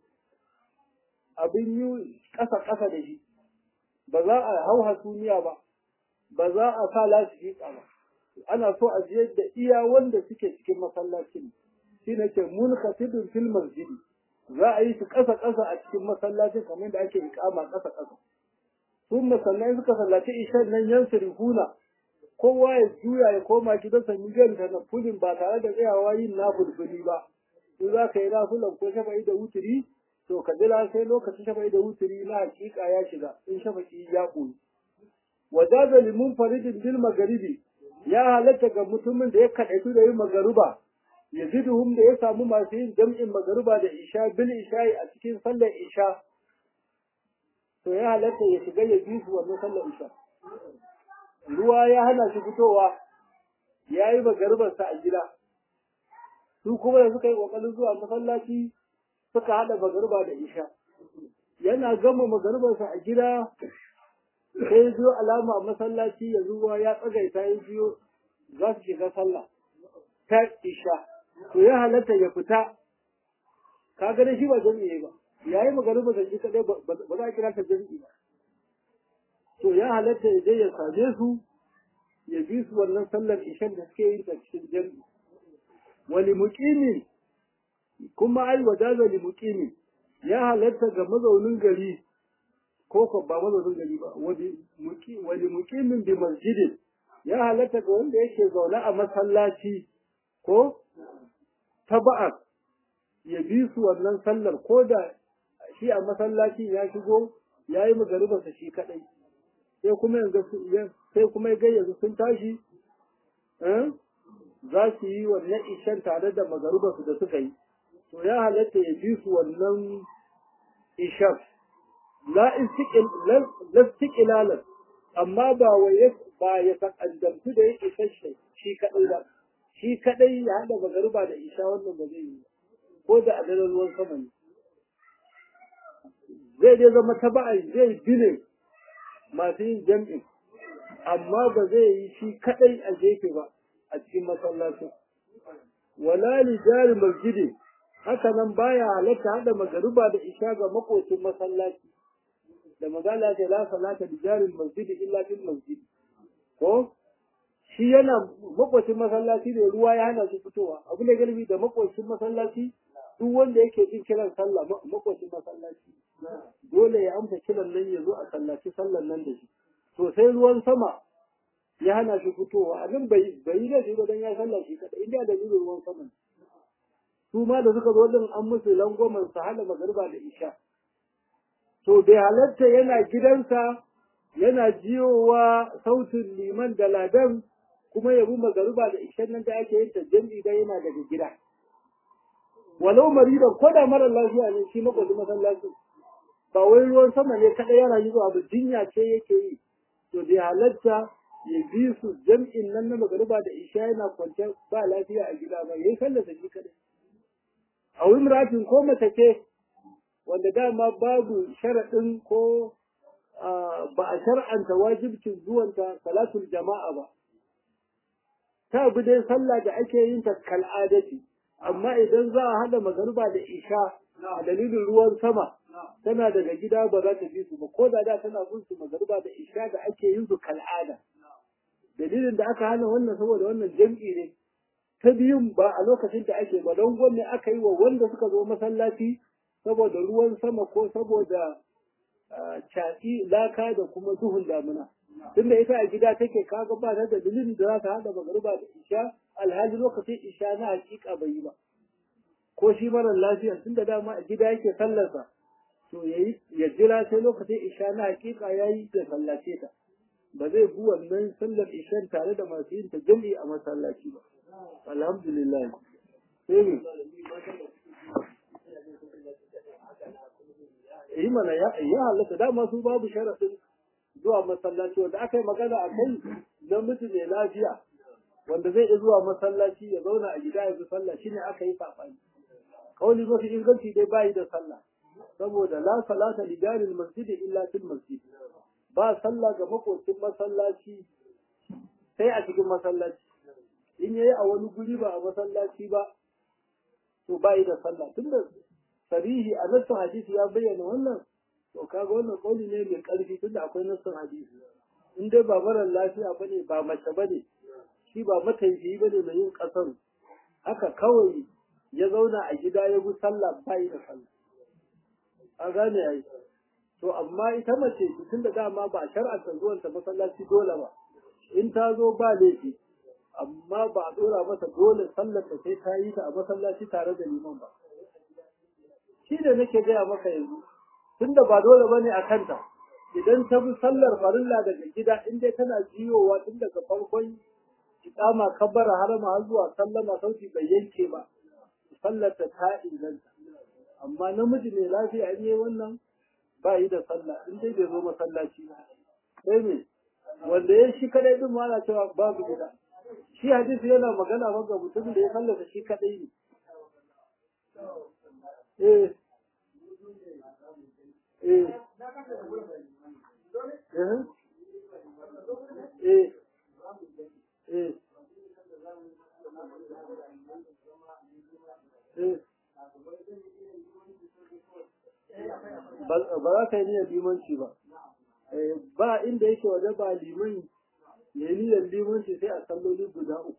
abin yi kasa kasa da shi ba za a hau hasumiya ba ba za a sa lasifika ba ana so a je da iya wanda suke cikin masallacin shi ne ke munkhafidun fil masjid za a yi su kasa kasa a cikin masallacin kamar da ake iqama kasa kasa sun masallai suka sallaci isha nan yan sirhuna kowa ya juya ya koma gidansa mijan da na fulin ba tare da tsayawa yin nafulfuli ba in za ka yi nafulan ko shafa'i da wuturi to ka jira sai lokacin shafa'i da wuturi na hakika ya shiga in shafa'i ya ƙoyi wajaza limun faridin bil magaribi ya halatta ga mutumin da ya kadaitu da yin magaruba yaziduhum da ya samu masu yin jam'in magaruba da isha bil isha'i a cikin sallar isha to ya halatta ya shiga ya bi su wannan sallar isha ruwa ya hana shi fitowa ya yi magarubarsa a gida su kuma da suka yi kokarin zuwa masallaci suka hada magaruba da isha yana gama magarubarsa a gida sai zo alama masallaci ya zuwa ya tsagaita ya biyo za su shiga sallah ta isha to ya halatta ya fita ka ga shi ba jami'i ba yayi magariba da shi kadai ba za a kira ta jami'i ba to ya halatta ya je ya same su ya bi su wannan sallar ishan da suke yin ta cikin jami'i wali muqimi kuma ai wajaza li muqimi ya halatta ga mazaunin gari ko ko ba mazaunin gari ba wani mukimin bi masjidin ya halatta ga wanda yake zaune a masallaci ko taba'a ya bi su wannan sallar ko da shi a masallaci ya shigo ya yi magaribarsa shi kadai sai kuma yanzu sai kuma ya yanzu sun tashi za su yi wannan ishan tare da magaribarsu da suka yi to ya halatta ya bi su wannan ishan la istiqlalan amma ba wai ba ya sakandamtu da yake sashe shi kadai ba shi kadai ya hada magariba da isha wannan ba zai yi ko da adalar ruwan sama ne zai dai zama taba'i zai gine masu yin jam'in amma ba zai yi shi kadai a gefe ba a cikin masallacin wala li jari masjidi haka nan baya halatta hada magariba da isha ga makocin masallaci da magana ce la salata li jari masjidi illa fil masjid ko shi yana makocin masallaci da ruwa ya hana shi fitowa abu ne galibi da makocin masallaci duk wanda yake jin kiran sallah makocin masallaci dole ya amsa kiran nan ya zo a sallaci sallan nan da shi to sai ruwan sama ya hana shi fitowa abin bai bai da shi ba dan ya sallah shi kada inda da ruwan sama su ma da suka zo din an musu langwamen su hada magariba da isha to bai halatta yana gidansa yana jiyowa sautin liman da ladan kuma ya bi magariba da isha nan da ake yin ta jami'i da yana daga gida walau maridan ko da mara lafiya ne shi makwazi masallaci ba wai ruwan sama ne kada yana yi zuwa ba jinya ce yake yi to bai halatta ya bi su jam'in nan na magariba da isha yana kwanciyar ba lafiya a gida ba yayi sallar da shi kadai a wurin rafin ko mace ce wanda dama babu sharaɗin ko ba a shar'anta wajibcin zuwanta salatul jama'a ba ta bi dai sallah da ake yin ta kal'adati amma idan za a hada magariba da isha a dalilin ruwan sama tana daga gida ba za ta bi su ba ko da da tana bin su magariba da isha da ake yin su kal'ada dalilin da aka hana wannan saboda wannan jam'i ne ta biyun ba a lokacin da ake ba don gwamne aka yi wa wanda suka zo masallaci saboda ruwan sama ko saboda caɗi laka da kuma duhun damuna tunda ita a gida take kaga ba ta da dalilin da za ta hada magariba da isha alhali lokacin isha na hakika bai yi ba ko shi mara lafiya tunda dama a gida yake sallarsa to yayi ya jira sai lokacin isha na hakika yayi da sallace ta ba zai bu wannan sallar isha tare da masu yin ta jami'i a masallaci ba alhamdulillah sai ne yi mana ya halatta dama su babu sharaɗin zuwa masallaci wanda aka yi magana a kai namiji mai lafiya wanda zai iya zuwa masallaci ya zauna a gida ya bi sallah shine aka yi saɓani kawai mafi inganci dai bayi da sallah saboda la salata li jaril masjid illa fil masjid ba sallah ga makocin masallaci sai a cikin masallaci in yayi a wani guri ba a masallaci ba to bayi da sallah tunda sarihi a nassin hadisi ya bayyana wannan to kaga wannan kauli ne mai karfi tunda akwai nassin hadisi in dai ba marar lafiya bane ba mace bane shi ba mataifi bane mai yin kasar haka kawai ya zauna a gida ya bi sallah bai da sallah a gane yayi to amma ita mace tunda dama ba shar'anta zuwan ta masallaci dole ba in ta zo ba laifi amma ba a dora masa dole sallar ta sai ta yi ta a masallaci tare da liman ba shi da nake gaya maka yanzu tunda ba dole bane a kanta idan ta bi sallar farilla daga gida in dai tana jiyowa tun daga farkon iqama kabbara harama har zuwa sallama sauti bai yanke ba sallar ta ta inganta amma namiji ne lafiya in yi wannan ba yi da sallah in dai bai zo masallaci ba sai me wanda ya shi kadai din ma ana cewa babu gida shi hadisi yana magana ba ga mutum da ya sallata shi kadai ne eh eh eh eh eh ba za ka yi niyyar limanci ba ba inda yake waje ba liman ya yi niyyar limanci sai a salloli guda uku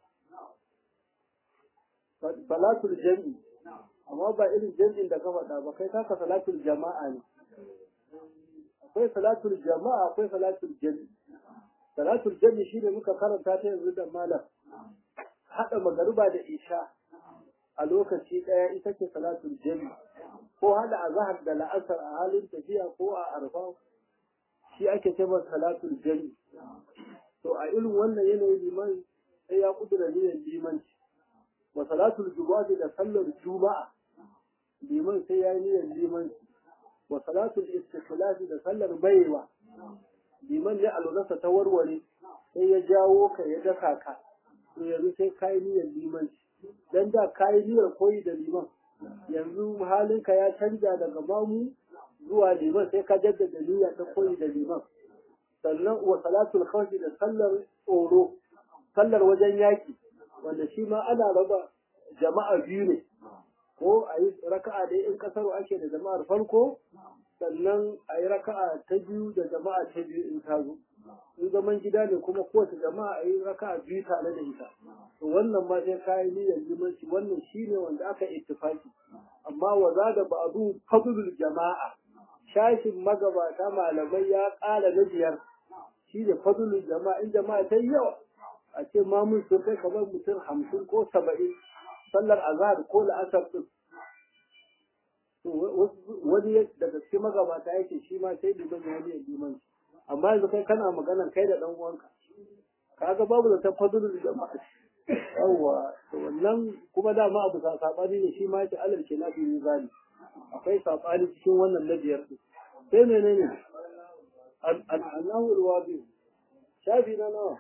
salatul jami'i amma ba irin jami'in da ka faɗa ba kai kaka salatul jama'a ne akwai salatul jama'a akwai salatul jami'i salatul jami'i shine muka karanta ta yanzu da malam haɗa magariba da isha a lokaci ɗaya ita ce salatul jami'i ko haɗa azhar da la'asar a halin tafiya ko a arfa shi ake ce masa salatul jami'i to a irin wannan yanayin liman sai ya kudura niyyar limanci wa salatul juma'a da sallar juma'a liman sai ya yi niyyar limanci wa salatul istikhlaf da sallar baiwa liman ne alwasa ta warware sai ya jawo ka ya daka ka to yanzu sai kayi niyyar limanci dan da kayi niyyar koyi da liman yanzu halinka ya canja daga mamu zuwa liman sai ka jaddada niyya ta koyi da liman sannan wa salatul khawfi da sallar tsoro sallar wajen yaki wanda shi ma ana raba jama'a biyu ne ko a yi raka'a da in kasar ake da jama'ar farko sannan a yi raka'a ta biyu da jama'a ta biyu in ta zo in zaman gida ne kuma kowace jama'a a yi raka'a biyu tare da ita to wannan ma sai kayi niyyar limanci wannan shine wanda aka ittifaki amma wa da ba'du fadlul jama'a shashin magabata malamai ya ƙara na biyar shine fadlul jama'a in jama'a ta yi yawa a ce ma mun sun kai kamar mutum hamsin ko saba'in sallar azhar ko la'asar din wani daga cikin magabata yake shi ma sai liman ya yi liman amma yanzu kai kana magana kai da dan uwanka kaga babu da tafadulul jama'a yawa to wannan kuma dama abu sa sabani ne shi ma yake alal kinafi ne zali akwai sabani cikin wannan nabiyar sai menene Allahu alwabi shafi na nawa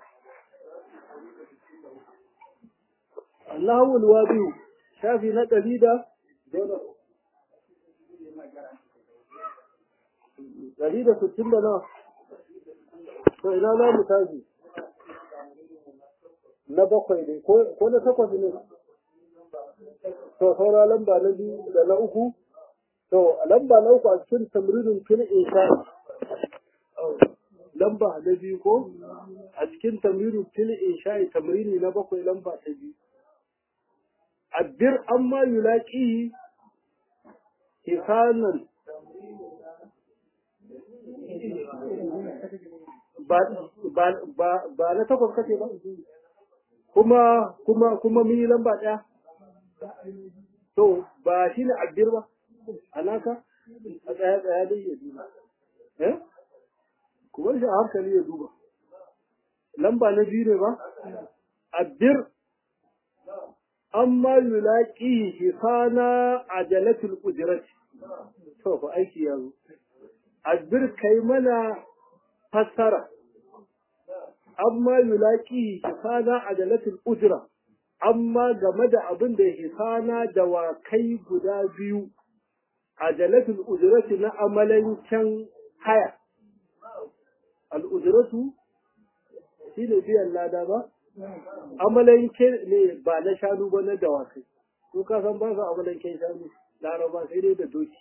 Allahu alwabi shafi na ɗari da ɗari da sittin da nawa to ina za mu tashi na bakwai ne ko na takwas ne to saura lamba na biyu da na uku to lamba na uku a cikin tamrinin fil insha lamba na biyu ko a cikin tamrinin fil insha tamrini na bakwai lamba ta biyu addir amma yulaqi hisanan ba na takwas kace ba kuma kuma kuma mun yi lamba ɗaya to ba shi ne addir ba anaka a tsaya tsaya dai ya duba eh kuma shi a hankali ya duba lamba na biyu ne ba addir amma yulaqi hisana ajalatul ujrati to fa aiki yazo addir kai mana fassara amma yulaki hisana adalatul ujra amma game da abin da hisana da wakai guda biyu adalatul ujrati na amalancan haya al ujratu shine biyan lada ba amalanke ne ba na shanu ba na dawakai ko ka san ba su amalanken shanu laraba sai dai da doki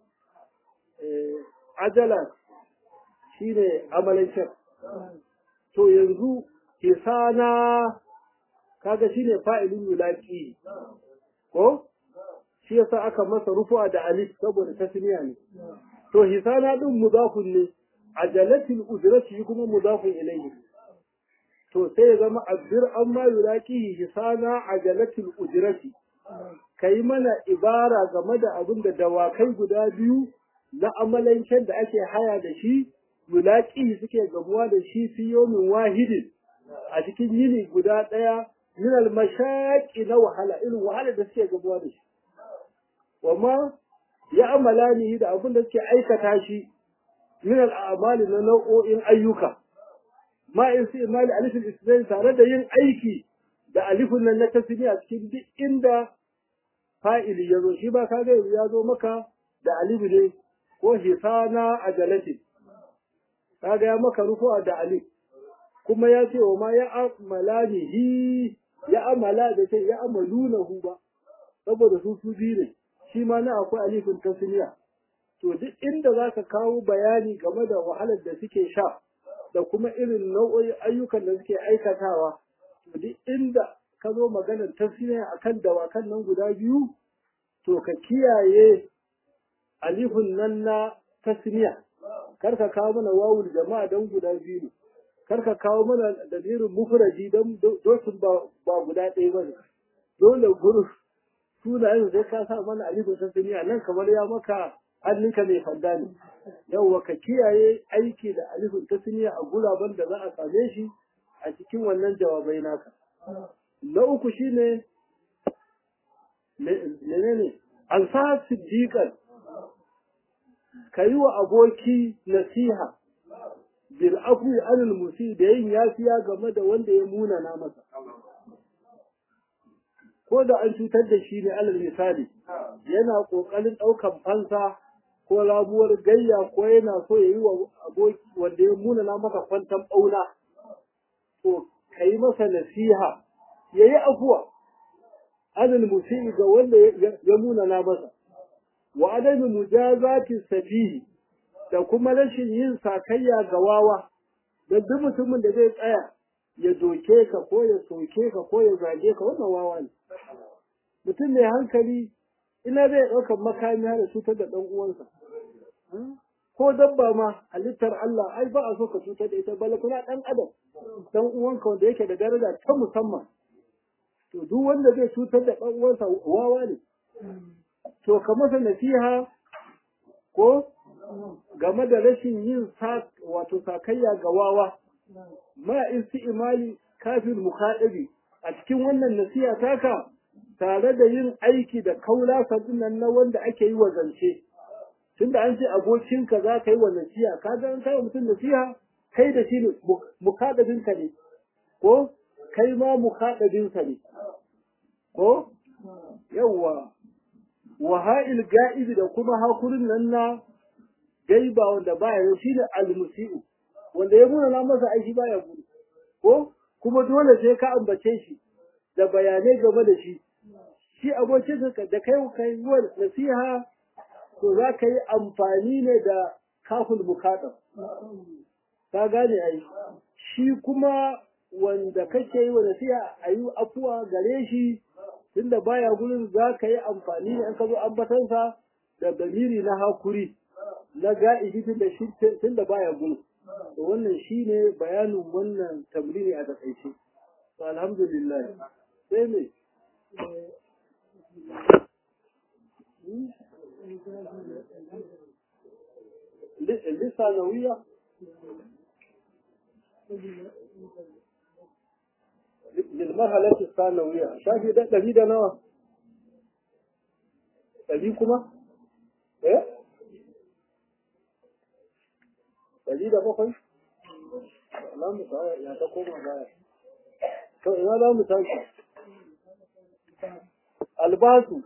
eh ajala shine amalanken to yanzu hisana kaga shine fa'ilin yulaqi ko shi yasa aka masa rufu'a da alif saboda tasniya ne to hisana din mudafun ne ajalatul ujrati kuma mudafun ilayhi to sai ya zama azzir amma yulaqi hisana ajalatul ujrati kai mana ibara game da abin da dawakai guda biyu na amalancen da ake haya da shi yulaqi suke gamuwa da shi fi yawmin wahidin a cikin yini guda daya min al-mashaqi na wahala irin wahala da suke gamuwa da shi wama ya amalani da abin da suke aikata shi min al-a'mali na nau'o'in ayyuka ma in sai mali alif al-islam tare da yin aiki da alifun nan na tasniya cikin duk inda fa'ili yazo shi ba kaga ya zo maka da alif ne ko hisana ajalati kaga ya maka rufu'a da alif kuma ya ce wa ma ya amalanihi ya amala da ce ya amalunahu ba saboda su su biyu ne shi ma na akwai alifin tasniya to duk inda zaka kawo bayani game da wahalar da suke sha da kuma irin nau'o'in ayyukan da suke aikatawa to duk inda ka zo maganar tasniya akan dawakan nan guda biyu to ka kiyaye alifin nan na tasniya kar ka kawo mana wawul jama'a dan guda biyu ne kar ka kawo mana damirin mufradi dan dokin ba ba guda ɗaya bane dole guru sunayen zai ka sa mana alifin tasniya nan kamar ya maka hannunka mai fanda ne yawwa ka kiyaye aiki da alifin tasniya a guraben da za a same shi a cikin wannan jawabai naka na uku shine menene an sa siddiqan kayi wa aboki nasiha bil afwi anil musi da yin yafiya game da wanda ya munana masa ko da an cutar da shi ne alal misali yana kokarin daukan fansa ko rabuwar gayya ko yana so ya yi wa aboki wanda ya munana masa kwantan bauna to kai masa nasiha yayi afuwa anil musi ga wanda ya munana masa wa adami mujazati safihi da kuma rashin yin sakayya ga wawa da duk mutumin da zai tsaya ya doke ka ko ya soke ka ko ya zage ka wannan wawa ne mutum mai hankali ina zai ɗaukar makami da cutar da ɗan uwansa ko dabba ma halittar Allah ai ba a so ka cutar da ita bala kuna ɗan adam ɗan uwanka wanda yake da daraja ta musamman to duk wanda zai cutar da ɗan uwansa wawa ne to ka masa nasiha ko game da rashin yin wato sakayya ga wawa ma isti'mali kafin mukhadabi a cikin wannan nasiha taka tare da yin aiki da kaula nan na wanda ake yi wa zance tunda an ce abokinka za ka yi wa nasiha ka ga an kai mutum nasiha kai da shi ne mukhadabinka ne ko kai ma mukhadabinsa ne ko yawwa waha'il ga'ibi da kuma hakurin nan na gaiba wanda baya yau shine al-musi'u wanda ya muna masa aiki baya gudu ko kuma dole sai ka ambace shi da bayanai game da shi shi abokin ka da kai kai wa nasiha to za ka yi amfani ne da kaful mukaddam ka gane ai shi kuma wanda kake yi wa nasiha ayi afuwa gare shi tunda baya gurin za ka yi amfani ne an ka zo ambatansa da damiri na hakuri na ga'ibi da shi tunda baya gurin to wannan shine bayanin wannan tamrini a takaice to alhamdulillah sai me lisanawiya للمرحلة الثانوية شافي ده ده ده نوع تليكما ايه تلي ده بقى لا متى يعني تقوم معايا تو انا لا متى الباسو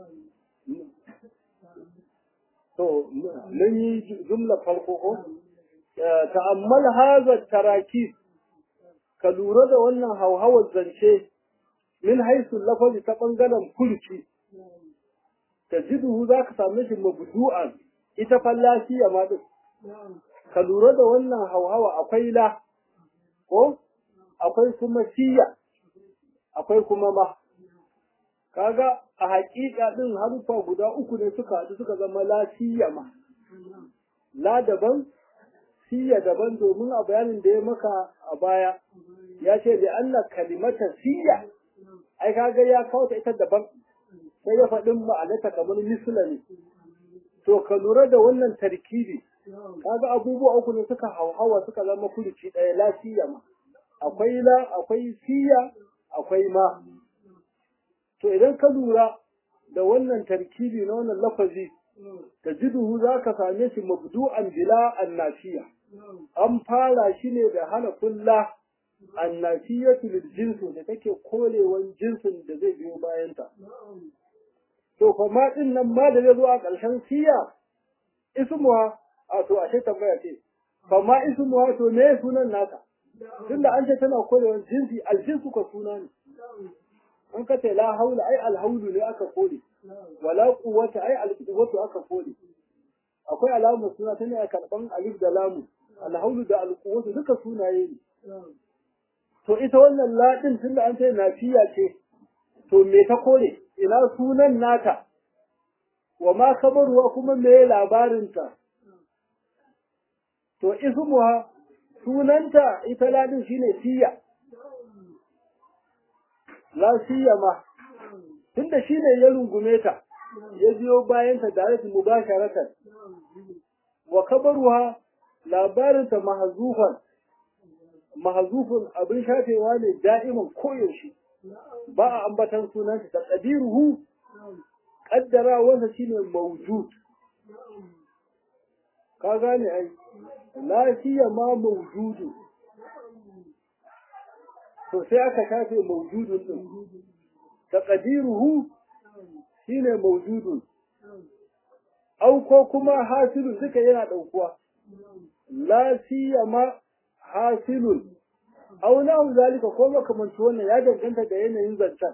تو لني جملة فرقه تأمل هذا التراكيب ka lura da wannan hauhawar zance min haisu lafazi ta bangaren kulki tajiduhu zaka same shi mabdu'an ita fallafiya ma din ka lura da wannan hauhawa akwai la ko akwai kuma siya akwai kuma ma kaga a haƙiƙa din harufa guda uku ne suka haɗu suka zama la siya ma la daban siya daban domin a bayanin da ya maka a baya ya ce da Allah kalimata siya ai kaga ya kawo ta ita daban sai ya faɗin ma'anarta kamar misla ne to ka lura da wannan tarkibi kaga abubuwa uku ne suka hauhawa suka zama kulici ɗaya la siya ma akwai la akwai siya akwai ma to idan ka lura da wannan tarkibi na wannan lafazi tajiduhu zaka same shi mabdu'an bila annafiya an fara shi ne da halafin la annafiyatu lil jinsi da take korewan jinsin da zai biyo bayan ta to fa ma din nan ma da zai zo a ƙarshen siya ismuha a to ashe tambaya ce fa ma ismuha to me sunan naka tunda an ce tana korewan jinsi aljinsu ka suna ne an ka ce la haula ai alhaulu ne aka kore wala quwwata ai alquwwatu aka kore akwai alamu suna tana a karban alif da lamu alhaulu da alquwwatu duka sunaye ne to ita wannan ladin tunda an ce nafiya ce to me ta kore ina sunan nata wa ma kabaruwa kuma me labarin ta to ismuha sunanta ita ladin shine siya la siya ma tunda shine ya rungume ta ya biyo bayan ta da rafi mubasharatan wa kabaruha labarin ta mahzufan mahzufun abin shafewa ne da'iman koyaushe ba a ambatan sunanta ta qadiruhu qaddara wanda shine mawjud ka gane ai la siyama mawjudu to sai aka kafe mawjudun din taqdiruhu shine mawjudun au ko kuma hasilun duka yana daukuwa la siyama hasilun au na zalika ko makamanci wannan ya danganta da yanayin zancen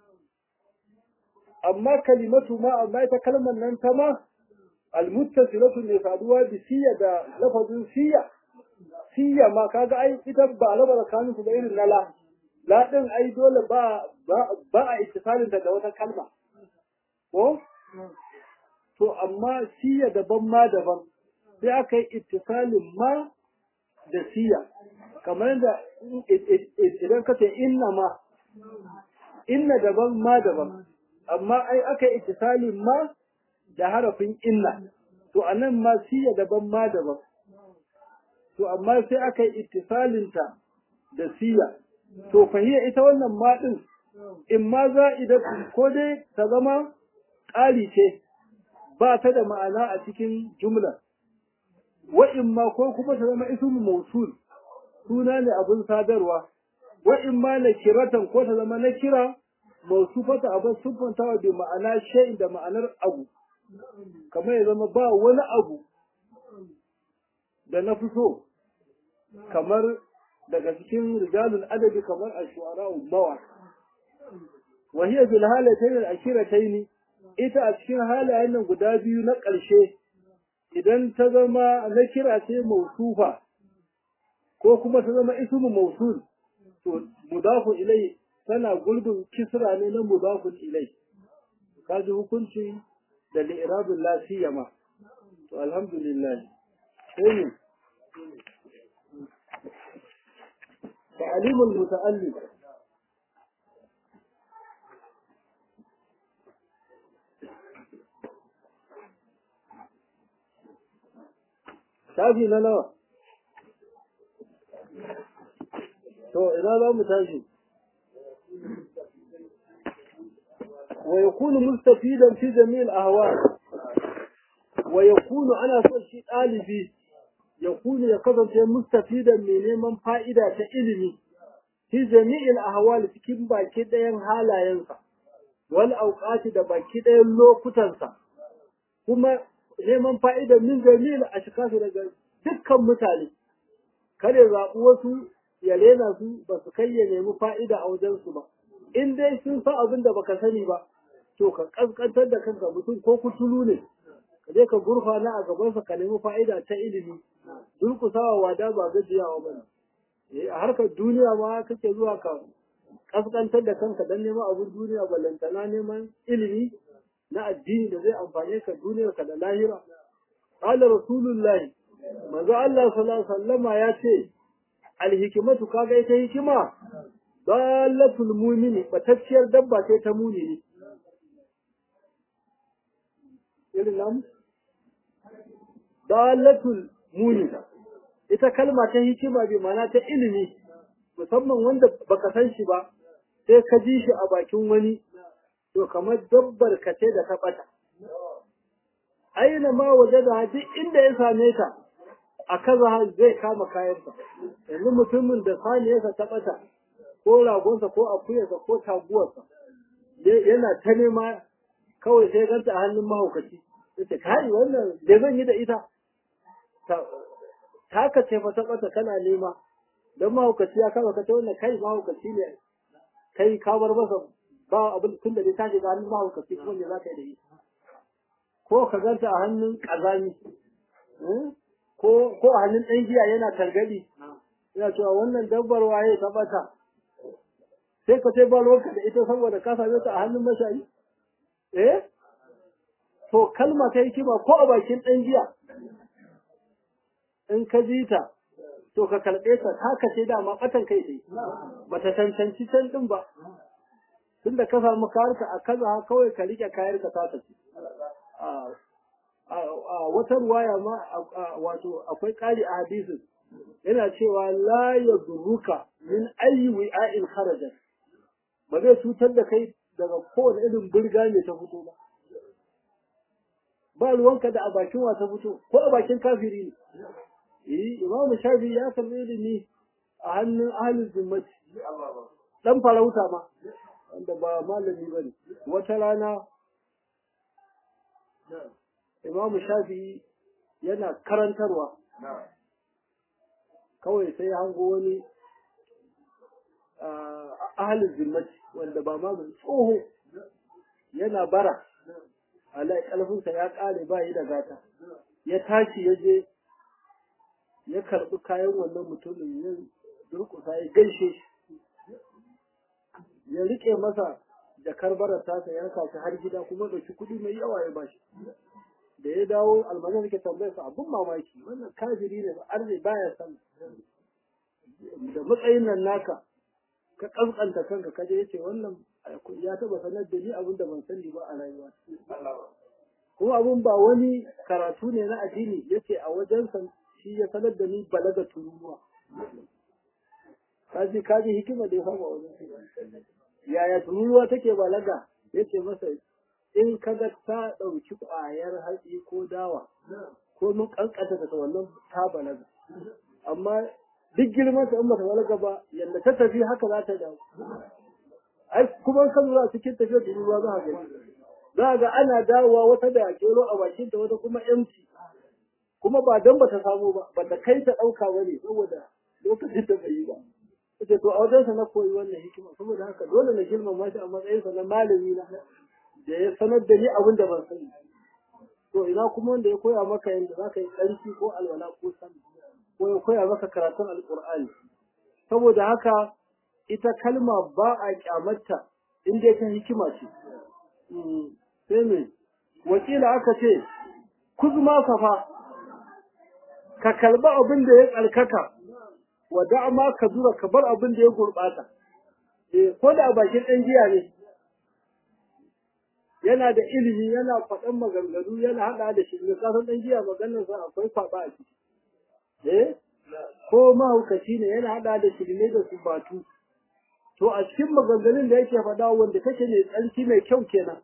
amma kalimatu ma amma ita kalmar nan ta ma almuttasilatu ne saduwa bi siya da lafazin siya siya ma kaga ai ita ba raba tsakanin su da irin na la la din ai dole ba ba a ittisalin da wata kalma ko to amma siya daban ma daban sai aka yi ittisalin ma da siya kamar da idan ka ce inna ma inna daban ma daban amma ai aka yi ittisalin ma da harafin inna to anan ma siya daban ma daban to amma sai aka yi ittisalinta da siya to fahiya ita wannan ma din in ma za'idatu ko dai ta zama ƙari ce ba ta da ma'ana a cikin jumla wa in ma ko kuma ta zama ismu mausul suna ne abin sadarwa wa in ma nakiratan ko ta zama nakira mausufata abin sufantawa bi ma'ana shay'in da ma'anar abu kamar ya zama ba wani abu da na fi so kamar daga cikin rijalul adabi kamar ash-shu'ara mawa wa hiya bil halatayn al-akhiratayn ita a cikin halayen nan guda biyu na ƙarshe idan ta zama na kira ce mausufa ko kuma ta zama ismu mausul to mudafu ilai tana gulbin kisra ne na mudafun ilai kaji hukunci da li'irabul la siyama to alhamdulillah sai ne ta'limul muta'allim shafi na nawa to ina za mu tashi wa yakunu mustafidan fi jami'il ahwal wa yakunu ana son shi dalibi yakunu ya kasance mustafidan mai neman fa'ida ta ilimi fi jami'il ahwal cikin baki ɗayan halayensa wal auqati da baki ɗayan lokutansa kuma neman fa'idar min jami'il ashkasu daga dukkan mutane kare zaɓi wasu ya rena su ba su kai ya nemi fa'ida a wajensu ba in dai sun san abin da baka sani ba to ka kaskantar da kanka mutum ko kutulu ne ka je ka gurfana a gabansa ka nemi fa'ida ta ilimi durkusawa wada ba gajiyawa ba ne a harkar duniya ma kake zuwa ka kaskantar da kanka don neman abin duniya ballantana neman ilimi na addini da zai amfane ka duniyar ka da lahira qala rasulullah manzo Allah sallallahu alaihi wasallama ya ce alhikmatu kaga ita hikima dalatul mu'mini batacciyar dabba ce ta mumini irin nan dalatul mu'min ita kalma ta hikima bi ma'ana ta ilimi musamman wanda baka san shi ba sai ka ji shi a bakin wani to kamar dabbar ka ce da ta bata aina ma waje da duk inda ya same ta a kaza zai kama kayansa yanzu mutumin da saniyarsa ta bata ko ragonsa ko akuyarsa ko taguwarsa yana ta nema kawai sai ganta a hannun mahaukaci yace kai wannan da zan yi da ita ta ka ce fa ta bata kana nema dan mahaukaci ya kama ka ta wannan kai mahaukaci ne kai ka bar masa ba abin tun da ta shiga hannun mahaukaci kuma ne za ka yi da ita ko ka ganta a hannun kazami ko ko a hannun ɗan giya yana targadi yana cewa wannan dabbar waye ta bata sai ka ce ba lokacin da ita saboda ka same ta a hannun mashayi eh to kalma ta hikima ko a bakin ɗan giya in ka ji ta to ka karɓe ta haka ce dama ɓatan kai ce ba ta cancanci can ɗin ba tunda ka samu kayarka a kaza kawai ka riƙe kayarka ta tafi a wata ruwaya ma wato akwai ƙari a hadisin yana cewa la yadurruka min ayyi wi'a'in kharaja ba zai cutar da kai daga kowane irin burga ne ta fito ba ba ruwanka da a bakin wa ta fito ko a bakin kafiri ne eh Imam Shafi ya karbi ilimi a hannun ahlul zimmati dan farauta ma wanda ba malami bane wata rana Imam Shafi yana karantarwa kawai sai hango wani ahlul zimmati wanda ba ma tsoho yana bara alai kalfinsa ya kare ba yi da gata ya tashi ya je ya karbi kayan wannan mutumin ya durkusa ya gaishe shi ya rike masa jakar barar tasa ya kashi har gida kuma da shi kuɗi mai yawa ya bashi da ya dawo almanar yake tambayar sa abun mamaki wannan kafiri ne arzi baya san da matsayin nan naka ka kaskanta kanka kaje yace wannan ya taba sanar da ni abin da ban sani ba a rayuwa kuma abun ba wani karatu ne na addini yace a wajen san shi ya sanar da ni balaga tururuwa kaji kaji hikima da ya samu a wajen shi yaya tururuwa take balaga yace masa in kaga ta dauki kwayar hatsi ko dawa ko mun kankata ta wannan ta balaga amma duk girman ta in bata balaga ba yanda ta tafi haka za ta dawo ai kuma kan zuwa cikin tafiyar tururuwa za ka ga za ga ana dawowa wata da gero a bakin ta wata kuma empty kuma ba dan bata samu ba bata kai ta dauka bane saboda lokacin da bai yi ba kace to a wajen sa na koyi wannan hikima saboda haka dole na girmama shi a matsayin sa na malami na da ya sanar da ni abin da ban sani to ina kuma wanda ya koya maka yanda zaka yi tsarki ko alwala ko sani ko ya koya maka karatun alqur'ani saboda haka ita kalma ba a kyamarta in dai ta hikima ce sai me wakila aka ce kuzma safa ka kalba abin da ya tsarkaka wa da'ama ka zura ka bar abin da ya gurbata eh ko da bakin dan giya ne yana da ilimi yana faɗan maganganu yana hada da shi ne kasan dan giya maganar sa akwai kwaba a ciki eh ko mahaukaci ne yana hada da shi ne da subatu to a cikin maganganun da yake faɗa wanda kake ne tsarki mai kyau kenan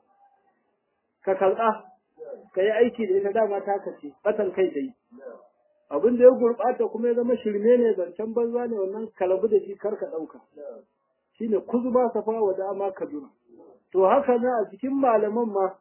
ka kalba ka yi aiki da ita dama ta kace batan kai dai abin da ya gurbata kuma ya zama shirme ne zancen banza ne wannan kalabu da shi karka dauka shine kuzba safa wa dama kaduna to haka ne a cikin malaman ma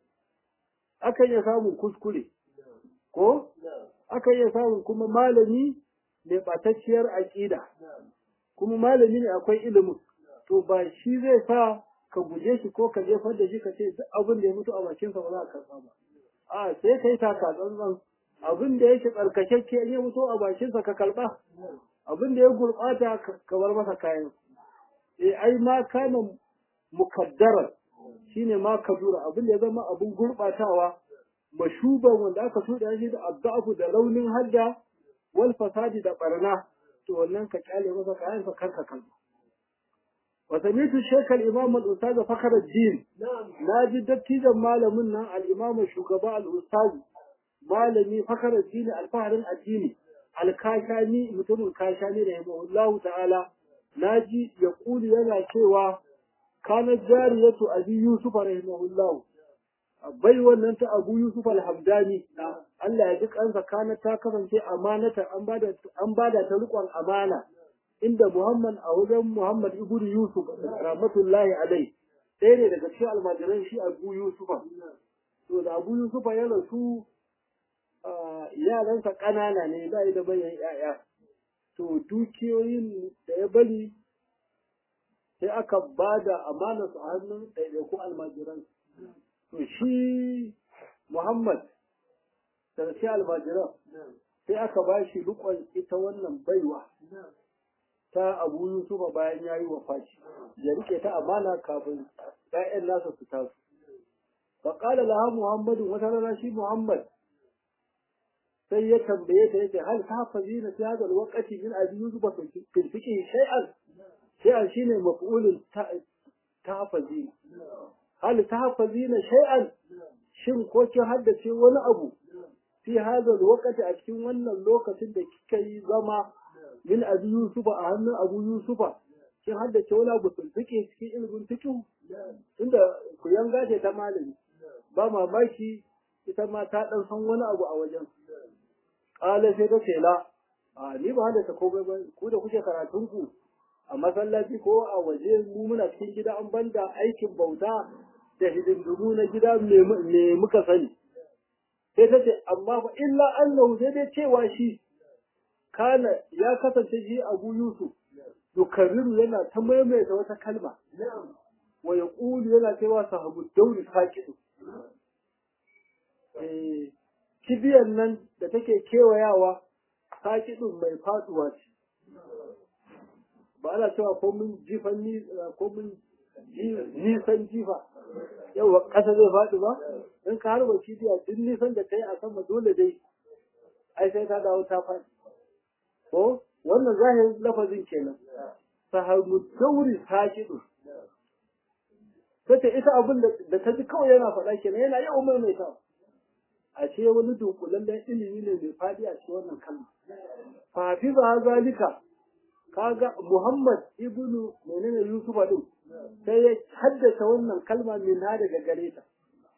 aka iya samun kuskure ko aka iya samun kuma malami mai batacciyar aqida kuma malami ne akwai ilimin to ba shi zai sa ka guje shi ko ka jefar da shi ka ce duk abin da ya mutu a bakin sa ba za ka karba ba a sai kai taka tsantsan abin da yake tsarkakakke in ya mutu a bakin sa ka karba abin da ya gurbata ka bar masa kayan eh ai ma kana mukaddaran shine ma kadura abin da ya zama abin gurbatawa mashuban wanda aka tuda shi da abdafu da launin hadda wal fasadi da barna to wannan ka kyale masa kayan sa karka kalba وسميت الشيخ الإمام الأستاذ فخر الدين ناجي دكتيجا مالمنا الإمام الشقباء الأستاذ مالمي فخر الدين الفهر الديني الكاشاني متن الكاشاني رحمه الله تعالى ناجي يقول لنا كوا كانت جارية أبي يوسف رحمه الله bai wannan ta Abu Yusuf al-Hamdani Allah ya duk ansa kana ta kasance amanata an bada an bada ta rikon amana inda Muhammad a wajen Muhammad ibn Yusuf rahmatullahi alai sai ne daga cikin almajiran shi Abu Yusufa to da Abu Yusufa ya rasu yaransa kanana ne bai da bayan yaya to dukiyoyin da ya bari sai aka bada amana su a hannun ɗaiɗaikun almajiran to shi Muhammad daga cikin almajiran sai aka ba shi rikon ita wannan baiwa ta Abu Yusufa bayan yayi wafaci ya rike ta amana kafin ƴaƴan nasa su taso fa qala laha Muhammadu wata rana shi Muhammad sai ya tambaye ta yace hal tahfazina fi hadha alwaqti min Abi Yusufa fi fiqhi shay'an shay'an shine maf'ulun tahfazina hal tahfazina shay'an shin ko kin haddace wani abu fi hadha alwaqti a cikin wannan lokacin da kika yi zama min Abi Yusufa a hannun Abu Yusufa kin haddace wani abu sulfike cikin ilimin fiqh tunda ku yanga ce ta malami ba mamaki ita ma ta dan san wani abu a wajen ƙala sai ta ce la a ni ba hada ta komai ba ku da kuke karatun ku a masallaci ko a waje mu muna cikin gida an banda aikin bauta da hidindimu na gida me muka sani sai ta ce amma fa illa annahu sai dai cewa shi kana ya kasance shi Abu Yusuf yukarriru yana ta maimaita wata kalma wa yaqulu yana cewa sahabu dauri saqidu eh kibiyan nan da take kewayawa sakidun mai faduwa ce ba ana cewa ko mun jifan ni ko mun nisan jifa yau kasa zai faɗi ba in ka harba kibiya duk nisan da ta yi a sama dole dai ai sai ta dawo ta faɗi ko wannan zahirin lafazin kenan sahabu dauri sakidu sai ita abin da ta ji kawai yana faɗa kenan yana yawan maimaitawa a ce wani dunkulallen ilimi ne mai faɗi a cikin wannan kalma fa hafiza zalika kaga Muhammad ibnu menene Yusuf din sai ya haddace wannan kalma min ha daga gare ta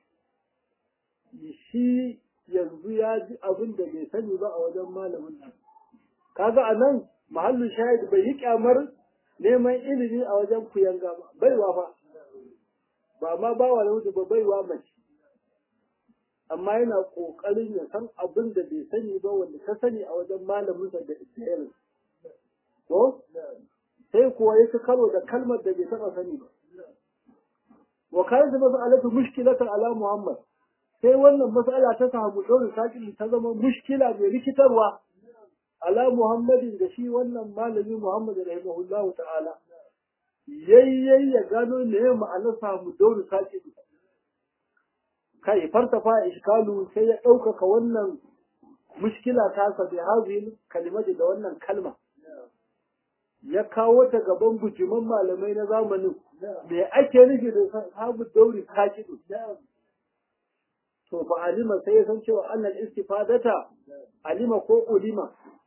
shi yanzu ya ji abin da bai sani ba a wajen malamin nan kaga anan mahallu shahid bai yi kyamar neman ilimi a wajen kuyanga ba baiwa fa ba ma bawa da wuce ba baiwa mace amma yana kokarin ya san abin da bai sani ba wanda ta sani a wajen malamin sa da Isra'ila ko sai kuwa yake karo da kalmar da bai taba sani ba wa kanat mas'alatu mushkilatan ala Muhammad sai wannan mas'ala ta samu dole sakin ta zama mushkila mai rikitarwa ala Muhammadin da shi wannan malami Muhammad rahimahullahu ta'ala yayyayi ya gano ne ma'anar samu dole sakin kai fartafa iskalu sai ya ɗaukaka wannan mushkila ta sa bi hazin kalimati da wannan kalma ya kawo ta gaban bujiman malamai na zamanin me ake nufi da sabu dauri kakidu to fa alima sai ya san cewa annal istifadata alima ko ulima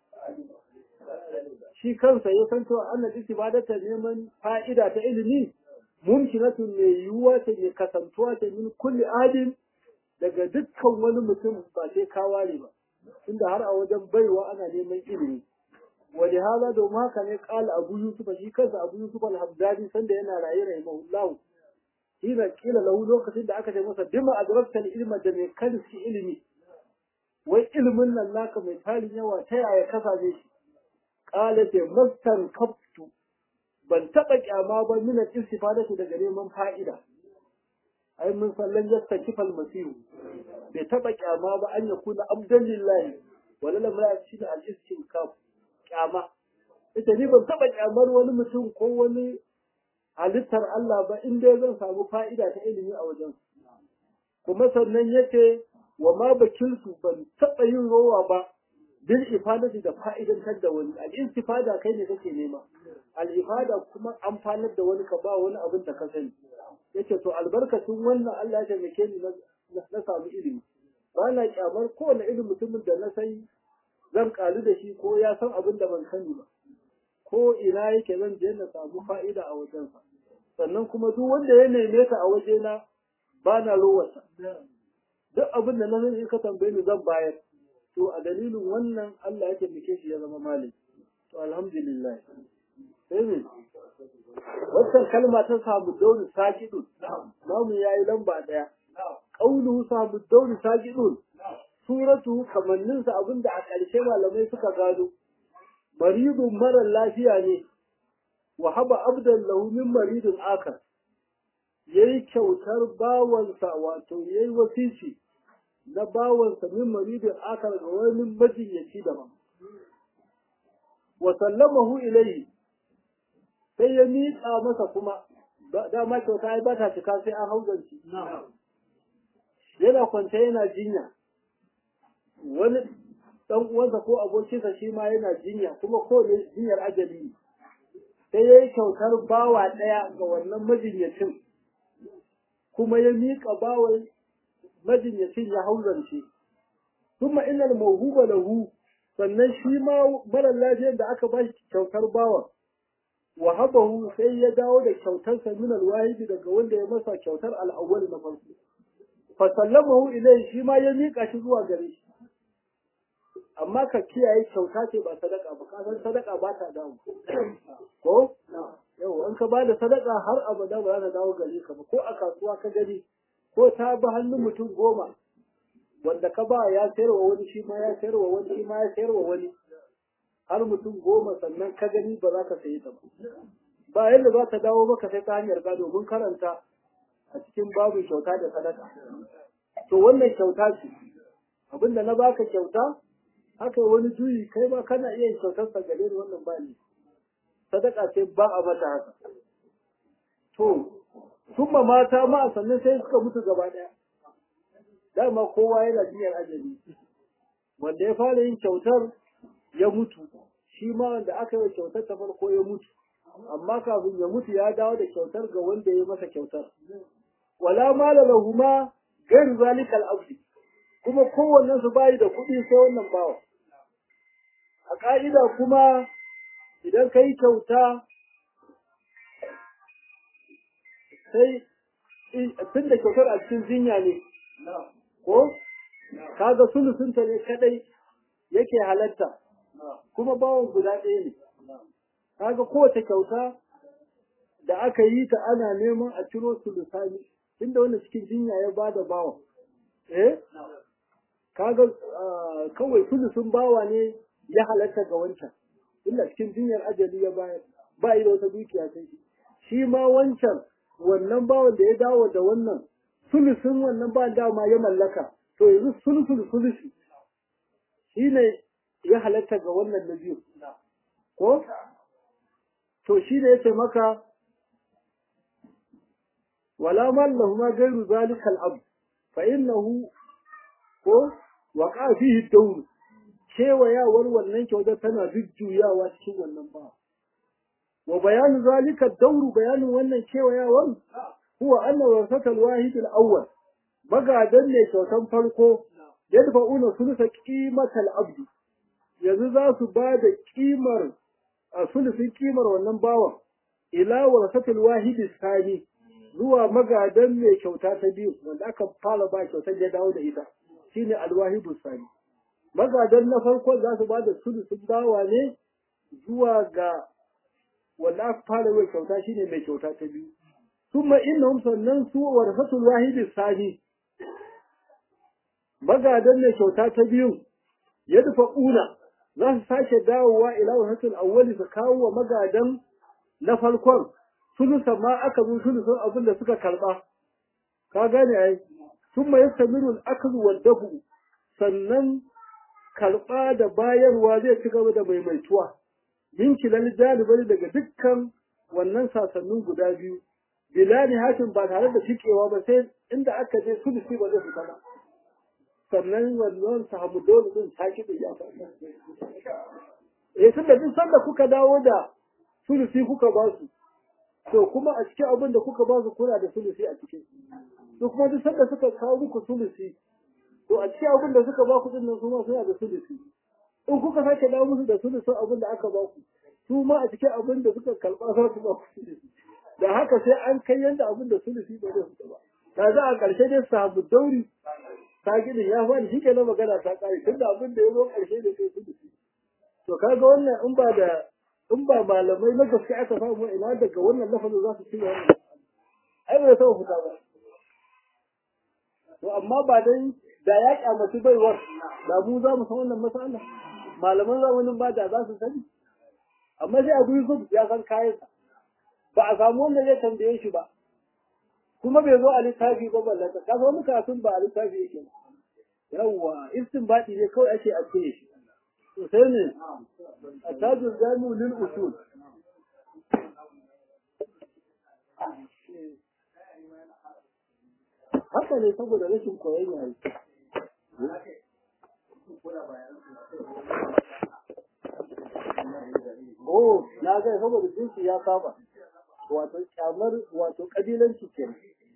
shi kansa ya san cewa annal istifadata neman fa'ida ta ilimi mumkinatun ne yiwuwa ta ne kasantuwa ta min kulli adin daga dukkan wani mutum ba sai ka ware ba inda har a wajen baiwa ana neman ilimi wani hala domin haka ne kala abu yusuf shi kansa abu yusuf al-hamdani sanda yana raye rahimahullahu hina kila lahu lokacin da aka ce masa bima adrakta ilma da mai kalisi ilimi wai ilimin nan naka mai tarin yawa ta yaya ka same shi kala ce mastan kaftu ban taɓa kyama ba mina istifadatu daga neman fa'ida ai mun sallan yasta kifal masihu bai taba kyama ba an ya kuna abdullahi wala lam la shi da al-istinkaf kyama ita ni ban taba kyamar wani mutum ko wani halittar Allah ba inda zan samu fa'ida ta ilimi a wajen kuma sannan yace wa ma bakiltu ban taba yin rowa ba bil ifadati da fa'idantar da wani al-istifada kai ne kake nema al-ifada kuma amfanar da wani ka ba wani abin da ka sani yace to albarkatun wannan Allah ya taimake ni na samu ilimi ba na kyamar kowane irin mutumin da na sai zan kalu da shi ko ya san abin da ban sani ba ko ina yake zan je na samu fa'ida a wajensa sannan kuma duk wanda ya neme ka a wajena ba na rowarsa duk abin da na sani in ka tambaye ni zan bayar to a dalilin wannan Allah ya taimake shi ya zama malami to alhamdulillah sai ne wannan kalma ta samu dauri sajidun namu yayi lamba daya qauluhu samu dauri sajidun suratu kamannin sa abinda a ƙarshe malamai suka gado maridun mara lafiya ne wa haba abdan lahu min maridun akar yayi kyautar bawansa wato yayi wasici na bawansa min maridun akar ga wani majinyaci daban wa sallamahu ilayhi sai ya miƙa masa kuma dama kyauta ai ba ta cika sai an hauzanci yana kwance yana jinya wani dan uwansa ko abokinsa shi ma yana jinya kuma ko ne jinyar ajali sai ya yi kyautar bawa ɗaya ga wannan majinyacin kuma ya miƙa bawan majinyacin ya hauzance kuma innal mawhuba lahu sannan shi ma mara lafiyar da aka ba shi kyautar bawan wahabahu sai ya dawo da kyautarsa min alwahidi daga wanda ya masa kyautar al'awwal na farko fa sallamahu ilayhi shi ma ya mika shi zuwa gare shi amma ka kiyaye kyauta ce ba sadaka ba ka san sadaka ba ta dawo ko yau an ka bada sadaka har abada ba za ta dawo gare ka ba ko a kasuwa ka gani ko ta bi hannun mutum goma wanda ka ba ya sayarwa wani shi ma ya sayarwa wani shi ma ya sayarwa wani har mutum goma sannan ka gani ba za ka sayi ta ba ba yadda za ta dawo maka sai ta hanyar gado mun karanta a cikin babu kyauta da sadaka to wannan kyauta ce abinda na baka kyauta haka wani juyi kai ma kana iya yin kyautar sa gare ni wannan ba ne sadaka ce ba a mata haka to kuma mata ma sannan sai suka mutu gaba daya dama kowa yana jiyar ajali wanda ya fara yin kyautar ya mutu shi ma wanda aka yi kyautar ta farko ya mutu amma kafin ya mutu ya dawo da kyautar ga wanda ya masa kyautar wala mala lahuma gairu zalikal abdi kuma kowannen su bayi da kuɗi sai wannan bawa a ka'ida kuma idan kai kyauta sai tun da kyautar a cikin jinya ne ko kaga sulusunta ne kadai yake halatta kuma bawan guda ɗaya ne kaga kowace kyauta da aka yi ta ana neman a ciro sulusani inda wanda cikin jinya ya bada bawa eh kaga kawai sulusun bawa ne ya halatta ga wancan inda cikin jinyar ajali ya bayar ba yi da wata dukiya sai shi shi ma wancan wannan bawan da ya dawo da wannan sulusun wannan ba dama ya mallaka to yanzu sulusul sulusi shine ya halatta ga wannan na biyu ko to shi ne yace maka wala mallahu ma gairu zalika al-abd fa innahu ko waqa fihi dawr kewayawar wannan kyauta tana jujjuyawa cikin wannan ba wa bayanu zalika ad-dawr bayanin wannan kewayawar huwa anna wasata al-wahid al-awwal magadan ne kyautan farko yadfa'una sulusa qimatal abdi yanzu za su ba da kimar a sulusin kimar wannan bawan ila warasatul wahid sani zuwa magadan mai kyauta ta biyu wanda aka fara ba kyautar ya dawo da ita shine alwahid sani magadan na farko za su ba da sulusin bawa ne zuwa ga wanda aka fara mai kyauta shine mai kyauta ta biyu kuma innahum sannan su warasatul wahid sani magadan mai kyauta ta biyu yadfa'una za su sake dawowa ila wahatul awwali su kawo wa magadan na farkon sulusa ma aka zo sulusun abin da suka karba ka gane ai thumma yastamiru al-aklu wad-dafu sannan karba da bayarwa zai ci gaba da maimaituwa min kilal jalibai daga dukkan wannan sasannin guda biyu bilani hakin ba tare da cikewa ba sai inda aka je sulusi ba zai fita ba sannan wannan sahabu dole din saki da ya fara eh tunda duk sanda kuka dawo da sulusi kuka ba su to kuma a cikin abin da kuka ba su kuna da sulusi a cikin to kuma duk sanda suka kawo muku sulusi to a cikin abin da suka ba ku din nan su ma suna da sulusi in kuka sake dawo musu da sulusi abin da aka ba ku su ma a cikin abin da suka kalba za su ba ku sulusi da haka sai an kai yanda abin da sulusi ba zai fita ba da za a ƙarshe dai sahabu dauri sagidin ya fadi shi ke na magana ta kare tun da abin da ya zo ƙarshe da kai kudu to kaga wannan in ba da in ba malamai na gaske aka samu ina daga wannan lafazin za su ci wannan ai ba ta fita ba to amma ba dai da ya kyamaci baiwar da mu za mu san wannan masala malaman zamanin ba da za su sani amma sai Abu Yusuf ya san kayansa ba a samu wanda zai tambaye shi ba kuma bai zo a littafi ba ballata ka zo muka sun ba a littafi yake yawa istinbadi ne kawai ake a cire shi to sai ne atajul jami'u lil usul haka ne saboda rashin koyon yayi oh na ga saboda jinsi ya saba wato kyamar wato kabilanci ke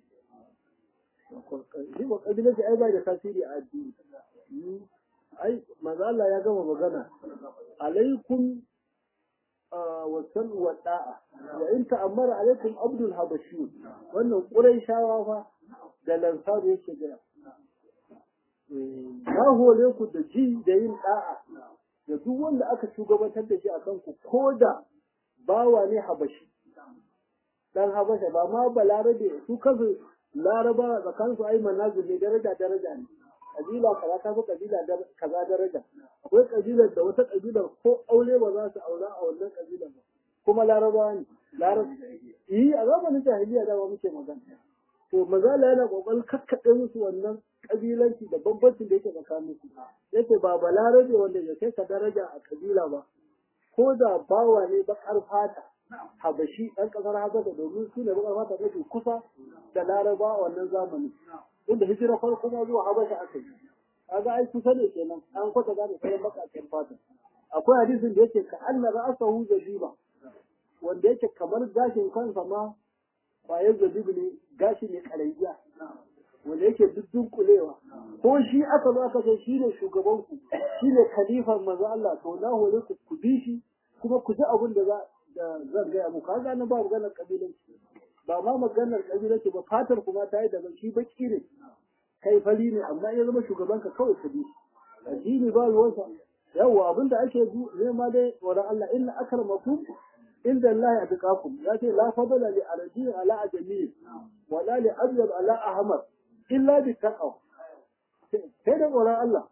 shi ba kabilanci ai bai da tasiri a addini ai manzo Allah ya gama magana alaikum wasan wada'a wa in ta'ammara alaikum abdul habashi wannan quraishawa fa da lansaru yake jira na hore ku da ji da yin da'a da duk wanda aka shugabantar da shi a kanku ko da bawa ne habashi dan habasha ba ma balarabe su kansu laraba tsakanin su ai manazil ne daraja daraja ne kabila kaza ta fi kabila kaza daraja akwai kabilar da wata kabilar ko aure ba za su aura a wannan kabilar ba kuma laraba ne larab yi a zamanin jahiliya da ba muke magana to mazala yana kokarin kakkaɗe musu wannan kabilanci da bambancin da yake tsakanin su yace ba balarabe wanda ya kai ka daraja a kabila ba ko da bawa ne bakar fata habashi ɗan ƙasar habasha domin su ne bakar fata mafi kusa da laraba a wannan zamani inda hijira farko ma zuwa habasha aka yi kaga ai kusa ne kenan an kwata da sauran bakakken fata akwai hadisin da yake ka anna ra'asahu zabiba wanda yake kamar gashin kansa ma bayan zabibu ne gashi ne karayya wanda yake duddunkulewa ko shi aka zo aka ce shi ne shugabanku shi ne khalifan manzo Allah to na hore ku ku bi shi kuma ku ji abin da za da zan gaya muku kaga na ba maganar kabilanci ba ma maganar kabilanci ba fatar kuma ta yi daga shi baki ne kai fari ne amma ya zama shugabanka kawai ka bi addini ba ruwansa yawa abinda ake nema dai wa Allah inna akramakum inda Allah ya tuƙakum ya ce la fadala li arabi ala ajami wa la li abyad ala ahmar illa bi taqwa sai da tsoron Allah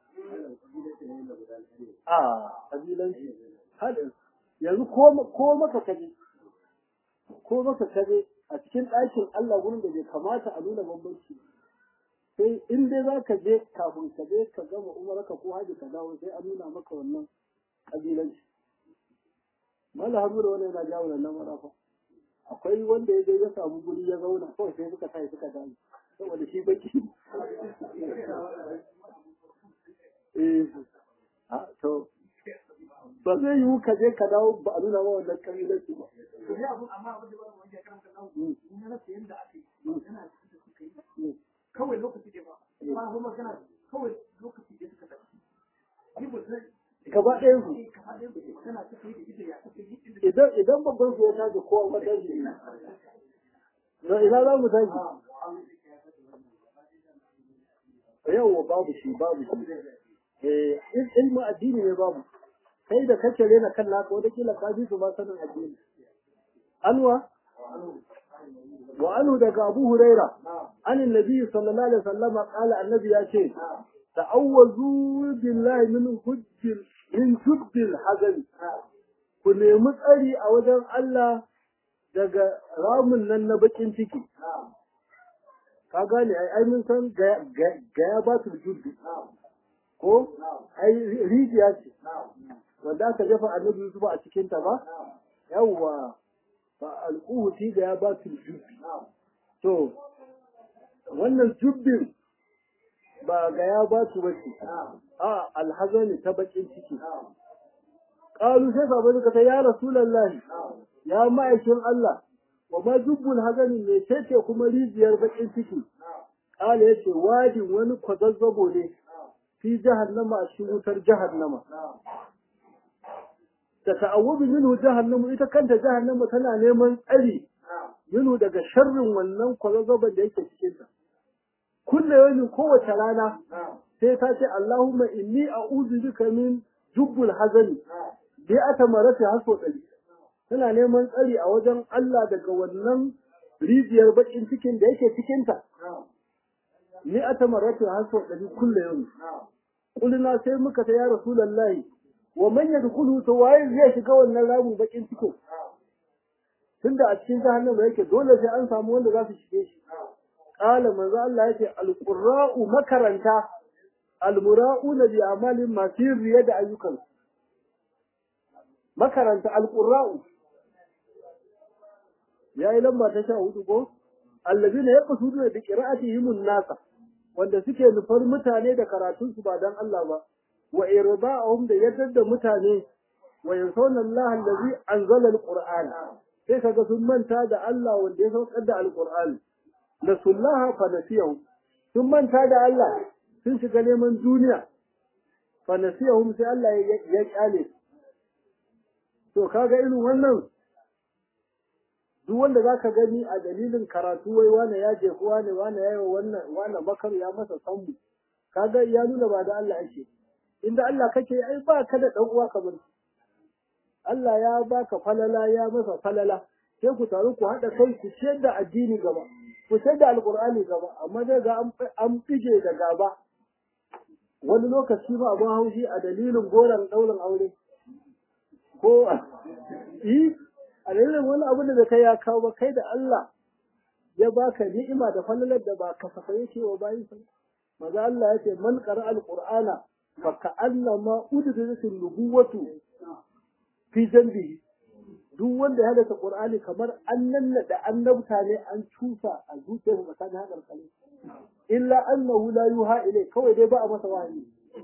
a kabilan shi hadin yanzu ko ko maka kaje ko maka kaje a cikin ɗakin Allah gurin da bai kamata a nuna bambanci sai in dai za ka je kafin ka je ka gama umarka ko haji ka dawo sai a nuna maka wannan kabilan shi mala hamu da wannan yana jawo nan marafa akwai wanda ya je ya samu guri ya zauna kawai sai suka sai suka dawo saboda shi baki eh a to ba zai yi ka je ka dawo ba a nuna ma wannan kabilan shi ba amma abin da ba mu wajen kan ka dawo mun rasa yanda ake yana da suka yi kawai lokaci da ba ba kuma kana kawai lokaci da suka tafi gaba ɗayan su idan idan babban su ya tashi kowa ba tashi na ina za mu tashi yawwa babu shi babu shi eh ilmu addini ne babu kai da kake rena kan naka wata kila ka bi su ba sanin addini anwa wa anhu daga Abu Huraira an annabi sallallahu alaihi wasallam qala annabi ya ce ta'awwazu billahi min hujjil min hujjil hazan ku nemi tsari a wajen Allah daga ramin nan na bakin ciki ka gane ai ai mun san ga ya ba su jubbi ko ai rijiya ce wanda aka jefa annabi Yusuf a cikin ta ba yawwa fa alquhu fi ga ya ba su jubbi to wannan jubbin ba ga ya ba su bace a alhazani ta bakin ciki qalu sai sabai suka ta ya rasulullahi ya ma'aikin Allah wa ma jubbul hazani ne ce kuma rijiyar bakin ciki qala yace wadi wani kwazazzabo ne fi jahannama a cikin wutar jahannama da ta'awubi minhu jahannamu ita kanta jahannama tana neman tsari minhu daga sharrin wannan kwazazzaban da yake cikin ta kullu yawmin kowace rana sai ta ce Allahumma inni a'udhu bika min jubbul hazani bi atamarati haso dari tana neman tsari a wajen Allah daga wannan rijiyar bakin cikin da yake cikin ta ni atamarati haso dari kullu yawmin kulluna sai muka ta ya rasulullahi wa man yadkhulu to waye zai shiga wannan ramin bakin cikin tunda a cikin jahannama yake dole sai an samu wanda za su shige shi qala manzo Allah yake alqurra'u makaranta almura'una bi amalin masir riya da ayyukan makaranta alqurra'u yayi lamba ta sha hudu ko allazina yaqsuduna bi qira'atihim an-nasa wanda suke nufar mutane da karatun su ba dan Allah ba wa irda'uhum da yaddar da mutane wa yansawna Allah allazi anzala al-qur'ana sai kaga sun manta da Allah wanda ya saukar da al-qur'ani nasullaha fa nasiyahu sun manta da Allah sun shiga neman duniya fa nasiyahum sai Allah ya kyale to kaga irin wannan duk wanda zaka gani a dalilin karatu wai wani ya je ko wani wani yayi wannan wani makar ya masa sambu kaga ya nuna ba da Allah ake inda Allah kake ai ba ka da dan uwa kamar Allah ya baka falala ya masa falala sai ku taru ku haɗa kai ku ciyar da addini gaba ku ciyar da alqur'ani gaba amma dai ga an fije da gaba wani lokaci ba abun haushi a dalilin goran daurin aure ko yi a dalilin wani abu da kai ya kawo ba kai da Allah ya baka ni'ima da falalar da ba kasafa yake wa bayin sa maza Allah yace man qara alqur'ana fa ka'annama udrisul nubuwatu fi janbihi duk wanda ya hadasa qur'ani kamar annan da annabta ne an cusa a zuciyarsa makanin hadar kalmi illa annahu la yuha ilay kawai dai ba a masa wahayi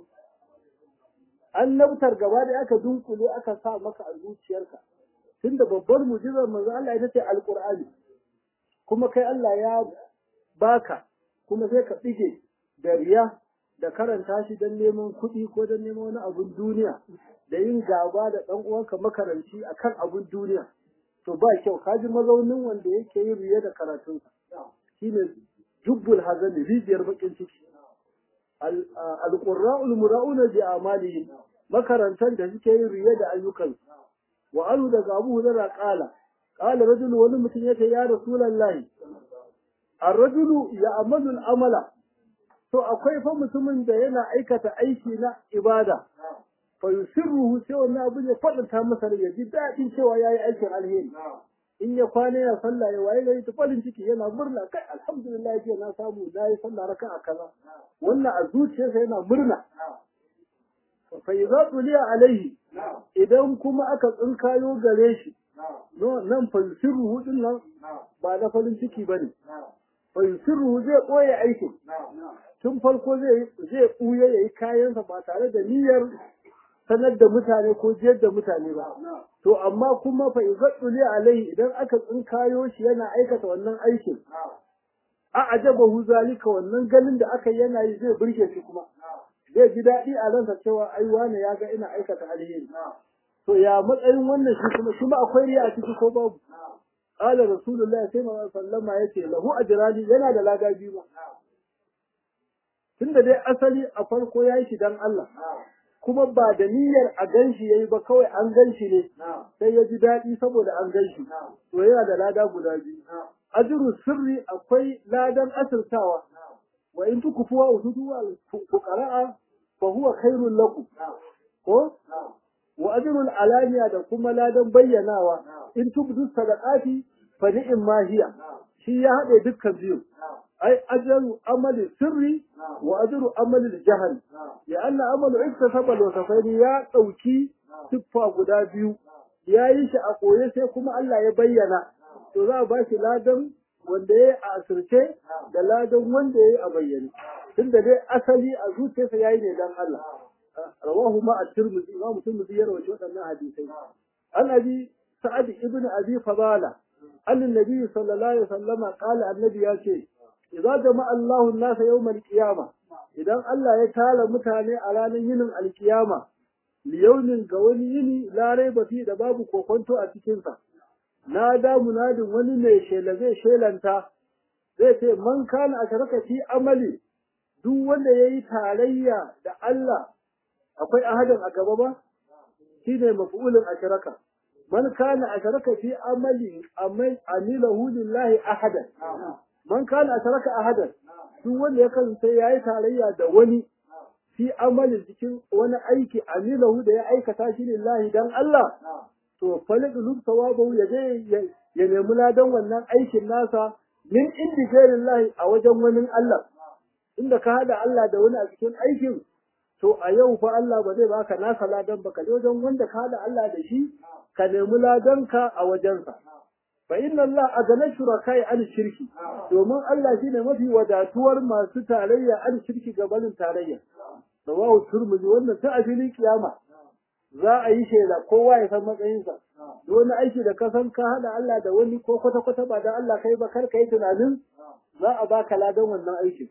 annabtar gaba da aka dunkule aka sa maka a zuciyarka tunda babbar mu'jizar manzo Allah ita ce alqur'ani kuma kai Allah ya baka kuma sai ka dige da riya da karanta shi don neman kuɗi ko don neman wani abun duniya da yin gaba da ɗan uwanka makaranci akan abun duniya to ba kyau kaji mazaunin wanda yake yin riya da karatunsa shine jubbul hazani rijiyar bakin ciki al-qurra'ul mura'una bi amalihim makarantan da suke yin riya da ayyukan wa alu daga Abu Hurairah qala qala rajul wani mutum yake ya rasulullahi ar-rajulu ya'malu al-amala to akwai fa mutumin da yana aikata aiki na ibada fa yusirruhu sai wannan abin ya fadanta masa ya ji dadin cewa yayi aikin alheri in ya kwana ya sallah ya waye gari ta farin ciki yana murna kai alhamdulillah jiya na samu nayi sallah raka'a kaza wannan a zuciyarsa yana murna fa idza tuliya alaihi idan kuma aka tsinkayo gare shi no nan fa yusirruhu din nan ba na farin ciki bane fa yusirruhu zai koya aikin tun farko zai zai buye yayi kayansa ba tare da niyyar sanar da mutane ko jiyar da mutane ba to amma kuma fa izaduli alai idan aka tsinkayo shi yana aikata wannan aikin a ajabahu zalika wannan ganin da aka yana yi zai burge shi kuma zai ji dadi a ransa cewa ai wani ya ga ina aikata alheri to ya matsayin wannan shi kuma shi ma akwai riya a ciki ko babu qala rasulullahi sallallahu alaihi wasallam yace lahu ajrani yana da lada biyu tunda dai asali a farko yayi shi dan Allah kuma ba da niyyar a ganshi yayi ba kawai an ganshi ne sai ya ji dadi saboda an ganshi to yana da lada guda biyu ajru sirri akwai ladan asirtawa wa in tukufu wa utudu al fuqara fa huwa khairul lakum ko wa ajru alaniya da kuma ladan bayyanawa in tubdu sadaqati fa ni'ma hiya shi ya hade dukkan biyu ai ajru amali sirri wa ajru amali jahl ya anna amalu iktasaba al-wasafaini ya dauki siffa guda biyu yayi shi a koye sai kuma Allah ya bayyana to za a bashi ladan wanda yayi a asirce da ladan wanda yayi a bayyane tunda dai asali a zuciyarsa yayi ne dan Allah rawahu ma at-tirmidhi imam tirmidhi ya rawaito wadannan hadisai an abi sa'ad ibn abi fadala annabi sallallahu alaihi wasallam qala annabi ya ce idza jama'a Allahu an-nasa yawm al-qiyamah idan Allah ya tara mutane a ranar yinin al-qiyama liyaunin ga wani yini la raiba fi da babu kokonto a cikin sa nada munadin wani mai shela zai shelanta zai ce man kana asharaka fi amali duk wanda yayi tarayya da Allah akwai ahadin a gaba ba shine maf'ulun asharaka man kana asharaka fi amali amai amilahu lillahi ahadan man kana asharaka ahadan duk wanda ya kasance yayi tarayya da wani fi amalin cikin wani aiki amilahu da ya aikata shi lillahi dan Allah to falidul sawabu ya je ya nemi ladan wannan aikin nasa min indi lillahi a wajen wani Allah inda ka hada Allah da wani a cikin aikin to a yau fa Allah ba zai baka nasa ladan ba ka je wajen wanda ka hada Allah da shi ka nemi ladanka a wajensa fa inna Allah agana shurakai an shirki domin Allah shine mafi wadatuwar masu tarayya an shirki gabanin tarayya rawahu turmudi wannan ta ajili kiyama za a yi shela kowa ya san matsayinsa wani aiki da ka san ka hada Allah da wani ko kwata kwata ba da Allah kai ba kar kai tunanin za a baka ladan wannan aikin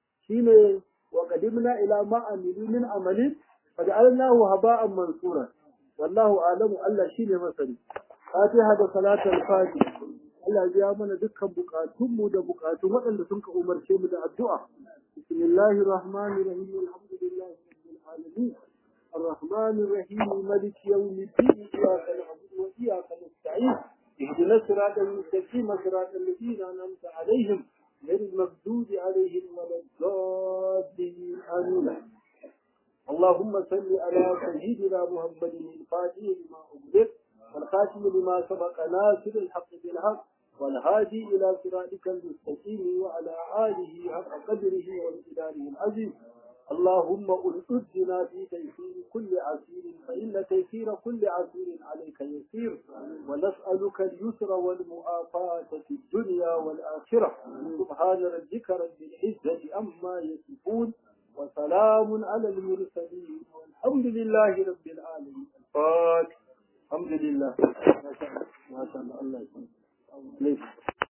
shine wa qadimna ila ma amilu min amalin faj'alnahu haba'an mansura wallahu a'lamu Allah shine masani fatiha da salatul fatiha Allah ya mana dukkan bukatunmu da bukatun waɗanda sun ka umarce mu da addu'a بسم الله الرحمن الرحيم الحمد لله رب العالمين الرحمن الرحيم مالك يوم الدين إياك نعبد وإياك نستعين اهدنا الصراط المستقيم صراط الذين أنعمت عليهم غير المغضوب عليهم ولا الضالين آمين. اللهم صل على سيدنا محمد الفاتح لما أغلق والخاتم لما سبق ناصر الحق بالحق والهادي إلى صراطك المستقيم وعلى آله حق قدره وامتداره العظيم. اللهم ألقنا في تيسير كل عسير فإن تيسير كل عسير عليك يسير ونسألك اليسر والمؤافاة في الدنيا والآخرة. سبحان ربك رب العزة أما يصفون وسلام على المرسلين والحمد لله رب العالمين. الفاتح. الحمد لله. ما شاء الله ما شاء الله الله يسلمك.